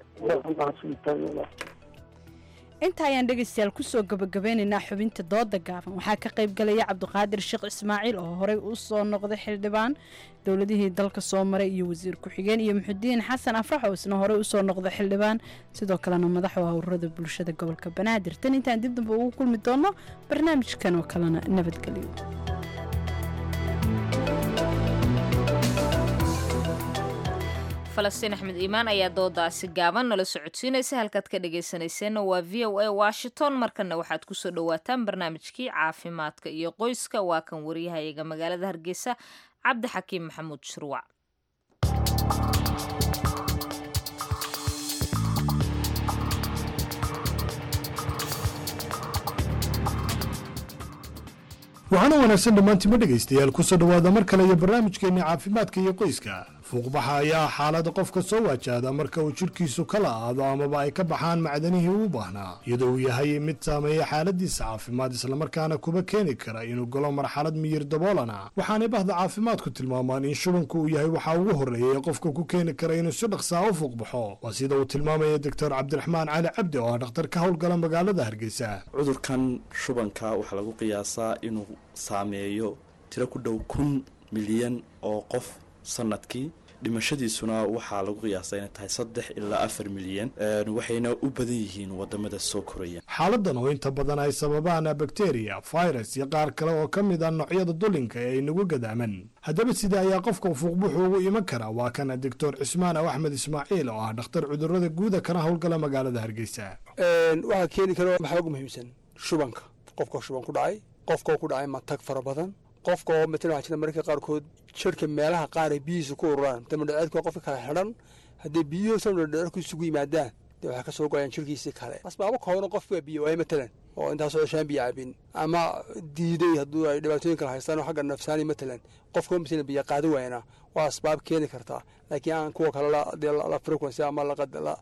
inta ayaan dhegaystayaal kusoo gabagabeynaynaa xubinta dooda gaaban waxaa ka qayb galaya cabdiqaadir sheekh ismaaciil oo horey u soo noqday xildhibaan dowladihii dalka soo maray iyo wasiir ku-xigeen iyo muxudiin xasan afrax oo isna horey usoo noqday xildhibaan sidoo kalena madax u hawrada bulshada gobolka banaadir tan intaan dib damba ugu kulmi doono barnaamijkan oo kalena nabadgelyo falastiin axmed iimaan ayaa doodaasi gaaban nala socodsiinaysa halkaad ka dhagaysanayseena waa v o a washington markana waxaad kusoo dhawaataan barnaamijkii caafimaadka iyo qoyska waa kan wariyahayaga magaalada hargeysa cabdi xakiim maxamuud shurwac waxaana wanaagsan dhammaantiima dhegaystayaal kusoo dhowaada mar kale iyo barnaamijkeenna caafimaadka iyo qoyska fuuqbaxa ayaa xaalada qofka soo waajahda marka uu jidhkiisu ka la'aado amaba ay ka baxaan macdanihii uu baahnaa iyadoo uu yahay mid saameeya xaaladiisa caafimaad islamarkaana kuba keeni kara inuu galo marxalad miyir daboolana waxaanay bahda caafimaadku tilmaamaan in shubanku uu yahay waxaa ugu horreeya ee qofka ku keeni kara inuu si dhaqsaa u fuuqbaxo waa sida uu tilmaamaya doctor cabdiraxmaan cali cabdi oo ah dhakhtar ka howlgala magaalada hargeysa cudurkan shubanka waxaa lagu qiyaasaa inuu saameeyo tiro ku dhow kun milyan oo qof sanadkii dhimashadiisuna waxaa lagu qiyaasay inay tahay saddex ilaa afar milyan waxayna u badan yihiin wadamada soo koraya xaaladan oo inta badan ay sababaan bakteriya virus iyo qaar kale oo ka mid ah noocyada dulinka ee inagu gadaaman haddaba sida ayaa qofka fuuqbuxu ugu iman karaa waa kana doctor cismaan aw axmed ismaaciil oo ah dhakhtar cudurada guuda kana howlgala magaalada hargeysa waxaa keeni kara maxaa ugu muhiimsan shubanka qofka shuban ku dhacay qofka ku dhacay matag fara badan qofka oo matala waxaa jira mararka qaarkood jirka meelaha qaar ay biyihiisa ku ururaan damadhaceedka qofka kala xidhan haddii biyuhu damadhaceedku isugu yimaadaan dee waxay ka soo goyaan jirkiisii kale asbaabo koodan qofka waa biyo waaya matalan oo intaasoo ceshaan biyo cabin ama diiday hadduu ay dhibaatooyin kala haystaan oo xagga nafsaani matalan qofka matalan biyo qaadi waayana waa asbaab keeni kartaa laakiin aan kuwa kale la frequency ama la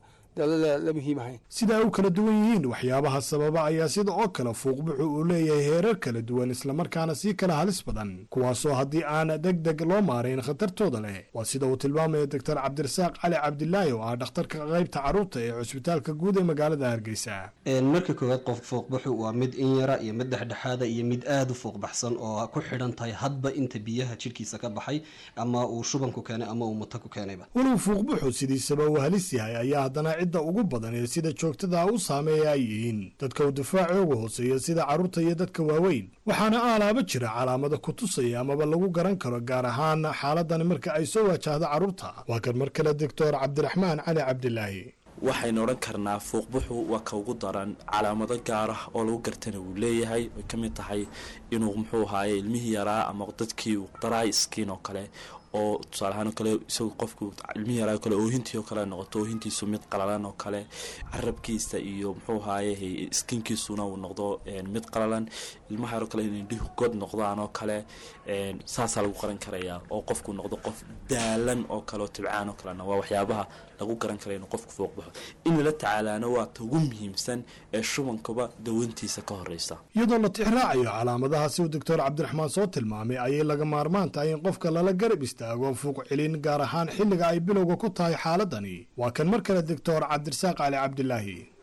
sida ay u kala duwan yihiin waxyaabaha sababa ayaa sida oo kale fuuqbuxu uu leeyahay heerar kala duwan islamarkaana sii kala halis badan kuwaasoo haddii aan deg deg loo maarayn khatartooda leh waa sida uu tilmaamaya doctor cabdirasaaq cali cabdilaahi oo ah dhakhtarka qaybta carruurta ee cusbitaalka guud ee magaalada hargeysa marka koowaad qof fuuqbuxu waa mid in yara iyo mid dhexdhexaada iyo mid aada u fuuqbaxsan oo ku xidhan tahay hadba inta biyaha jidhkiisa ka baxay ama uu shubanku keenay ama uu muta ku keenayba walow fuuqbuxu sidiisaba uu halis yahay ayaa haddana cidda ugu badan ee sida joogtada u saameeya ay yihiin dadka uu difaaca uga hooseeya sida carruurta iyo dadka waaweyn waxaana aalaaba jira calaamada ku tusaya amaba lagu garan karo gaar ahaan xaaladani marka ay soo waajahdo carruurta waa kan mar kale doctor cabdiraxmaan cali cabdilaahi waxaynu odhan karnaa fuuqbuxu waa ka ugu daran calaamado gaar ah oo lagu gartana uu leeyahay ay ka mid tahay inuu muxuu ahaaye ilmihii yaraa ama dadkii dry skin oo kale oo tusaale ahaan oo kale isagu qofku ilmihii yaraa oo kale oohintii oo kale noqoto oohintiisu mid qalalan oo kale carabkiisa iyo muxuu ahaaye skinkiisuna uu noqdo mid qalalan ilmaha yaroo kale inay indhihu god noqdaan oo kale saasaa lagu qaran karayaa oo qofku noqdo qof daalan oo kale oo tibcaan oo kalena waa waxyaabaha lagu garan kara inuu qofku fuuqbaxo in lala tacaalaano waa ta ugu muhiimsan ee shubankuba dawantiisa ka horeysa iyadoo la tixraacayo calaamadaha si uu doctor cabdiraxmaan soo tilmaamay ayay laga maarmaan tahay in qofka lala garab istaago fuuq celin gaar ahaan xilliga ay bilowga ku tahay xaaladani waa kan mar kale doctor cabdirasaaq cali cabdilaahi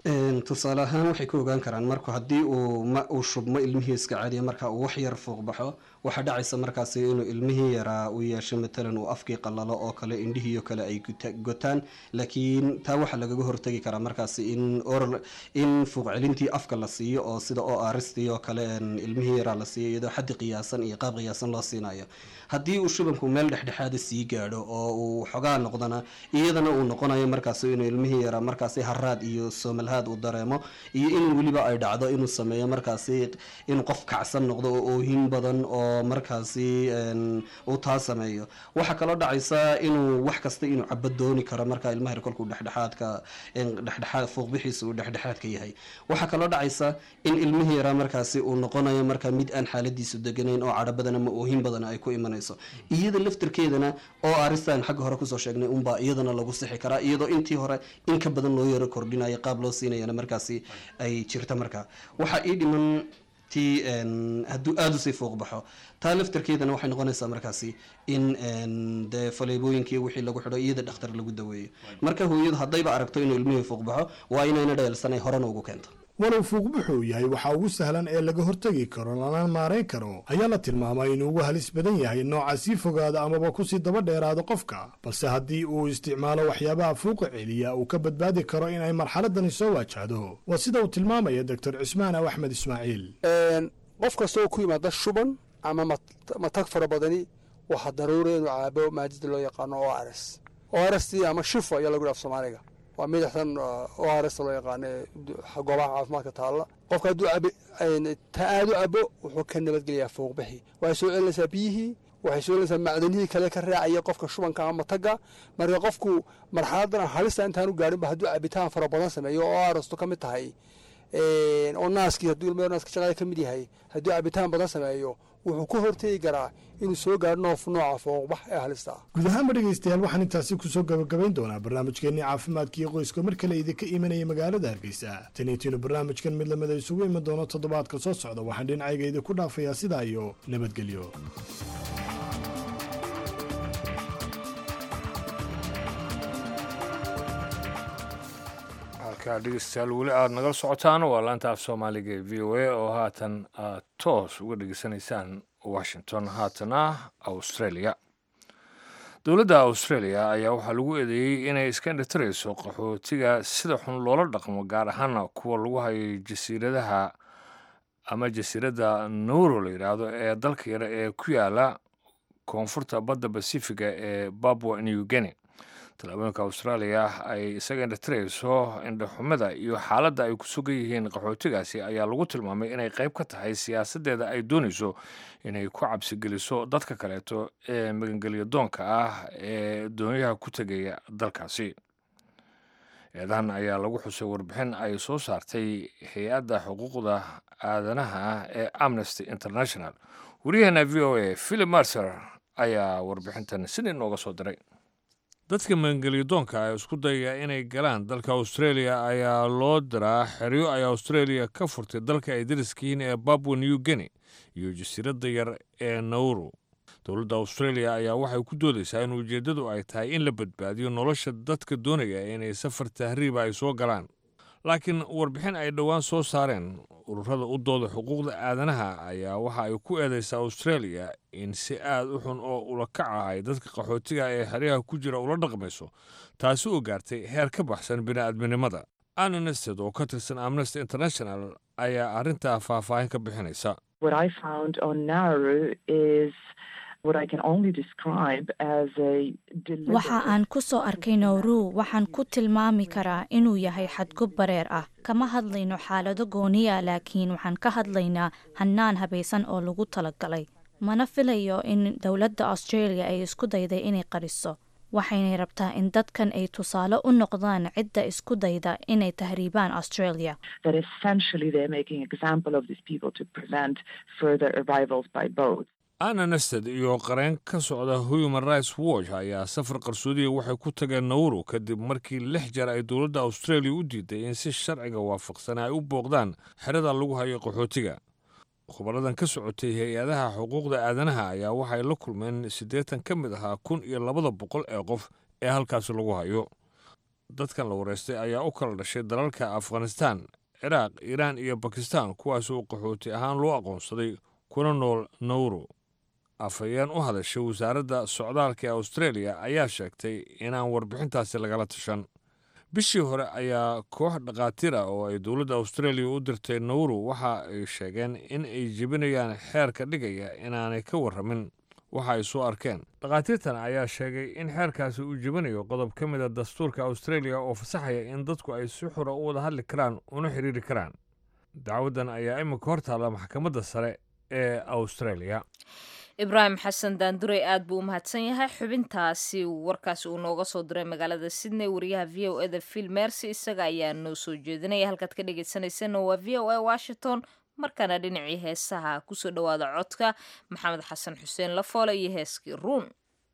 tusaale ahaan waxay ku ogaan karaan marku haddii uu ma uu shubmo ilmihii iska celiya marka uu wax yar fuuq baxo waxaa dhacaysa markaasi inuu ilmihii yaraa u yeesho matalan uu afkii qalalo oo kale indhihiiyo kale ay gotaan laakiin taa waxaa lagaga hortagi karaa markaasi in oral in fuuq celintii afka la siiyo oo sida oo aristii oo kale ilmihii yaraa la siiyo iyadoo xaddi qiyaasan iyo qaab qiyaasan loo siinayo haddii uu shubanku meel dhexdhexaada sii gaadho oo uu xogaa noqdana iyadana uu noqonayo markaasi inuu ilmihii yaraa markaasi haraad iyo soomalhaad uu dareemo iyo in weliba ay dhacdo inuu sameeyo markaasi inuu qof kacsan noqdo oo oohin badan oo markaasi uu taa sameeyo waxaa kaloo dhacaysa inuu wax kasta inuu cabo dooni karo marka ilmaha yar kolkuu dhexdhexaadka dhexdhexaad fuuqbixiisa uu dhexdhexaadka yahay waxaa kaloo dhacaysa in ilmihii yaraa markaasi uu noqonayo marka mid aan xaaladiisu deganayn oo cadho badan ama oohin badan ay ku imanayso iyada laftirkeedana oo aristan xagga hore kusoo sheegnay unbaa iyadana lagu sixi karaa iyadoo intii hore in ka badan loo yaro kordhinayo qaab loo siinayana markaasi ay jirta markaa waxaa ii dhiman tii hadduu aada usii fuuq baxo taa laftarkeedana waxay noqonaysaa markaasi in dee faleebooyinkii wixii lagu xidho iyada dhakhtar lagu daweeyo marka hooyadu haddayba aragto inuu ilmihii fuuq baxo waa inayna dheelsanay horena ugu keento walow fuuqbuxuu yahay waxaa ugu sahlan ee laga hortegi karo lana maarayn karo ayaa la tilmaamay inuu ugu halis badan yahay nooca sii fogaada amaba kusii daba dheeraado qofka balse haddii uu isticmaalo waxyaabaha fuuqa celiya uu ka badbaadi karo inay marxaladani soo waajahdo waa sida uu tilmaamaya doctor cismaan aw axmed ismaaciil qof kastoo ku yimaada shuban ama matag fara badani waxaa daruura inuu caabo maadida loo yaqaano o r s o r s ama shifo ayaa lagu dhaaf soomaaliga waa midaxtan o r s loo yaqaano goobaha caafimaadka taalla qofka hadduu cabo ta aad u cabo wuxuu ka nabadgelayaa fuuqbixi waxay soo celinaysaa biyihii waxay soo celinaysaa macdanihii kale ka raacaya qofka shubanka ama mataga marka qofku marxaladan halista intaanu gaarinba hadduu cabitaan fara badan sameeyo o r s to ka mid tahay oo naaskii hadduu ilmo naaska shaqada ka mid yahay hadduu cabitaan badan sameeyo wuxuu ku hortegi karaa inuu soo gaaro noof nooca fuuqbax ee halista guud ahaanba dhegaystayaal waxaan intaasi kusoo gabagabayn doonaa barnaamijkeennii caafimaadka iyo qoyska mar kale idinka imanaya magaalada hargeysa taniintiinu barnaamijkan mid lamida isugu iman doono toddobaadka soo socda waxaan dhinacayga idinku dhaafayaa sidaa iyo nabadgelyo dhegeystayaal weli aada nagala socotaan waa laanta af soomaaliga ee v o a oo haatan aad toos uga dhegeysanaysaan washington haatana australia dowladda australia ayaa waxaa lagu eedeeyey inay iska indhatirayso qaxootiga sida xun loola dhaqmo gaar ahaana kuwa lagu hayo jasiiradaha ama jasiiradda nauru la yidhaahdo ee dalka yare ee ku yaala koonfurta badda basifiga ee babwa new guinea talaabooyinka australia ay isaga indhatirayso indhaxumada iyo xaaladda ay ku sugan yihiin qaxootigaasi ayaa lagu tilmaamay inay qayb ka tahay siyaasaddeeda ay doonayso inay ku cabsigeliso dadka kaleeto ee magangelyo doonka ah ee doonyaha ku tegaya dalkaasi eedahan ayaa lagu xusay warbixin ay soo saartay hay-adda xuquuqda aadanaha ee amnesty international wariyaheena v o a philip marser ayaa warbixintan sini nooga soo diray dadka magangelyo doonka ee isku dayaya inay galaan dalka australia ayaa loo diraa xeryo ay australia ka furtay dalka ay dariskihiin ee babwa new guinea iyo jasiiradda yar ee nauru dowladda australia ayaa waxay ku doodaysaa in ujeeddadu ay tahay in la badbaadiyo nolosha dadka doonaya inay safar tahriiba ay soo galaan laakiin warbixin ay dhowaan soo saareen ururada u dooda xuquuqda aadanaha ayaa waxa ay ku eedaysaa australia in si aad u xun oo ula kac ahay dadka qaxootiga ee xeryaha ku jira ula dhaqmayso taasi oo gaartay heer ka baxsan bini'aadminimada anna nested oo ka tirsan amnesty international ayaa arrintaa faahfaahin ka bixinaysa waxa aan ku soo arkay nauru waxaan ku tilmaami karaa inuu yahay xadgub bareer ah kama hadlayno xaalado gooniya laakiin waxaan ka hadlaynaa hannaan habaysan oo lagu talagalay mana filayo in dowladda australia ay isku dayday inay qariso waxaynay rabtaa in dadkan ay tusaale u noqdaan cidda isku dayda inay tahriibaan australia anna nested iyo qareen ka socda human rights watch ayaa safar qarsoodiya waxay ku tageen nauru kadib markii lix jeer ay dowladda australia u diiday in si sharciga waafaqsan ay u booqdaan xerada lagu hayo qaxootiga khubaradan ka socotay hay-adaha xuquuqda aadanaha ayaa waxay la kulmeen siddeetan ka mid ahaa kun iyo labada boqol ee qof ee halkaasi lagu hayo dadkan la wareystay ayaa u kala dhashay dalalka afghanistan ciraaq iiraan iyo bakistan kuwaas oo qaxooti ahaan loo aqoonsaday kuna nool nowru afhayeen u hadashay wasaaradda socdaalka ee australia ayaa sheegtay inaan warbixintaasi lagala tashan bishii hore ayaa koox dhakhaatiir ah oo ay dowladda australia u dirtay nowru waxa ay sheegeen in ay jebinayaan xeerka dhigaya inaanay ka warramin waxa ay soo arkeen dhakhaatiirtan ayaa sheegay in xeerkaasi uu jebinayo qodob ka mid a dastuurka australia oo fasaxaya in dadku ay si xura u wada hadli karaan una xiriiri karaan dacwaddan ayaa imika hor taalla maxkamadda sare ee australia ibraahim xasan daandurey aad buu u mahadsan yahay xubintaasi warkaasi uu nooga soo diray magaalada sydney wariyaha v o eda phil mercy isaga ayaa noo soo jeedinaya halkaad ka dhegeysaneysana waa v o a washington markaana dhinacii heesaha kusoo dhowaada codka maxamed xasan xuseen lafoole iyo heeskii ruun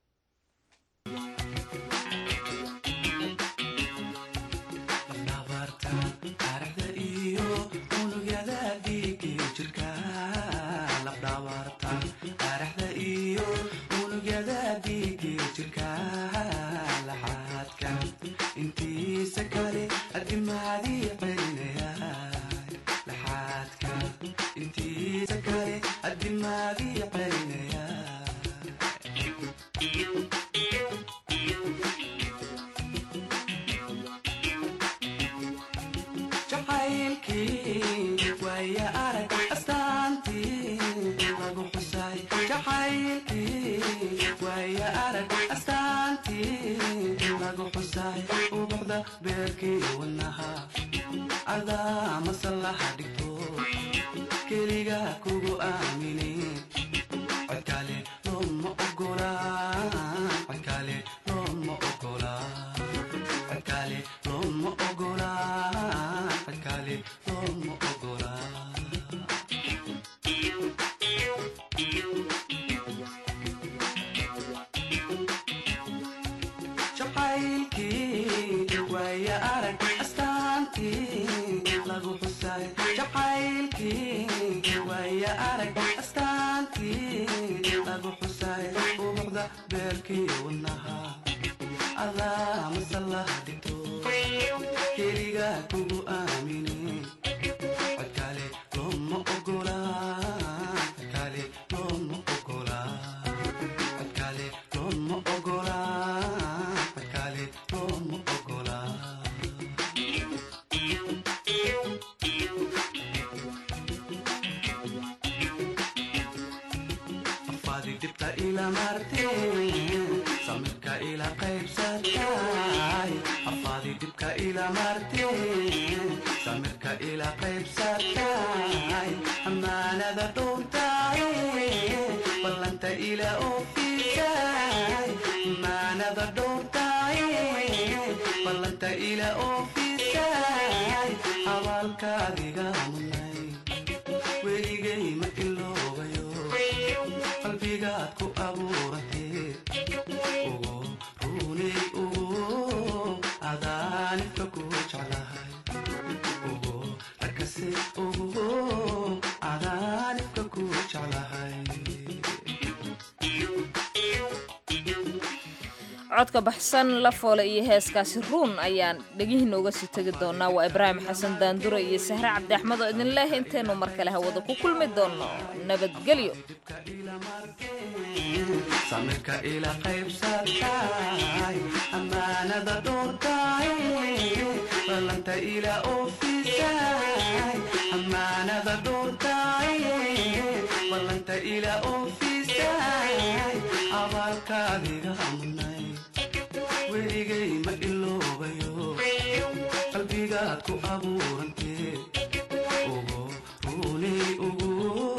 codka baxsan lafoole iyo heeskaasi ruun ayaan dhegihiina uga sii tegi doonaa waa ibraahim xasan daandure iyo sahre cabdi axmed oo idin leh intaynu mar kale hawada ku kulmi doono nabadgelyo samirka ila qaybsatay amaanada dhowrtay ballanta ila oofisay amaanada dhowrtay ballanta ila oofisay abaalkaadiga munay weligay ma iloobayo qalbigaad ku abuurantee ugu runay ugu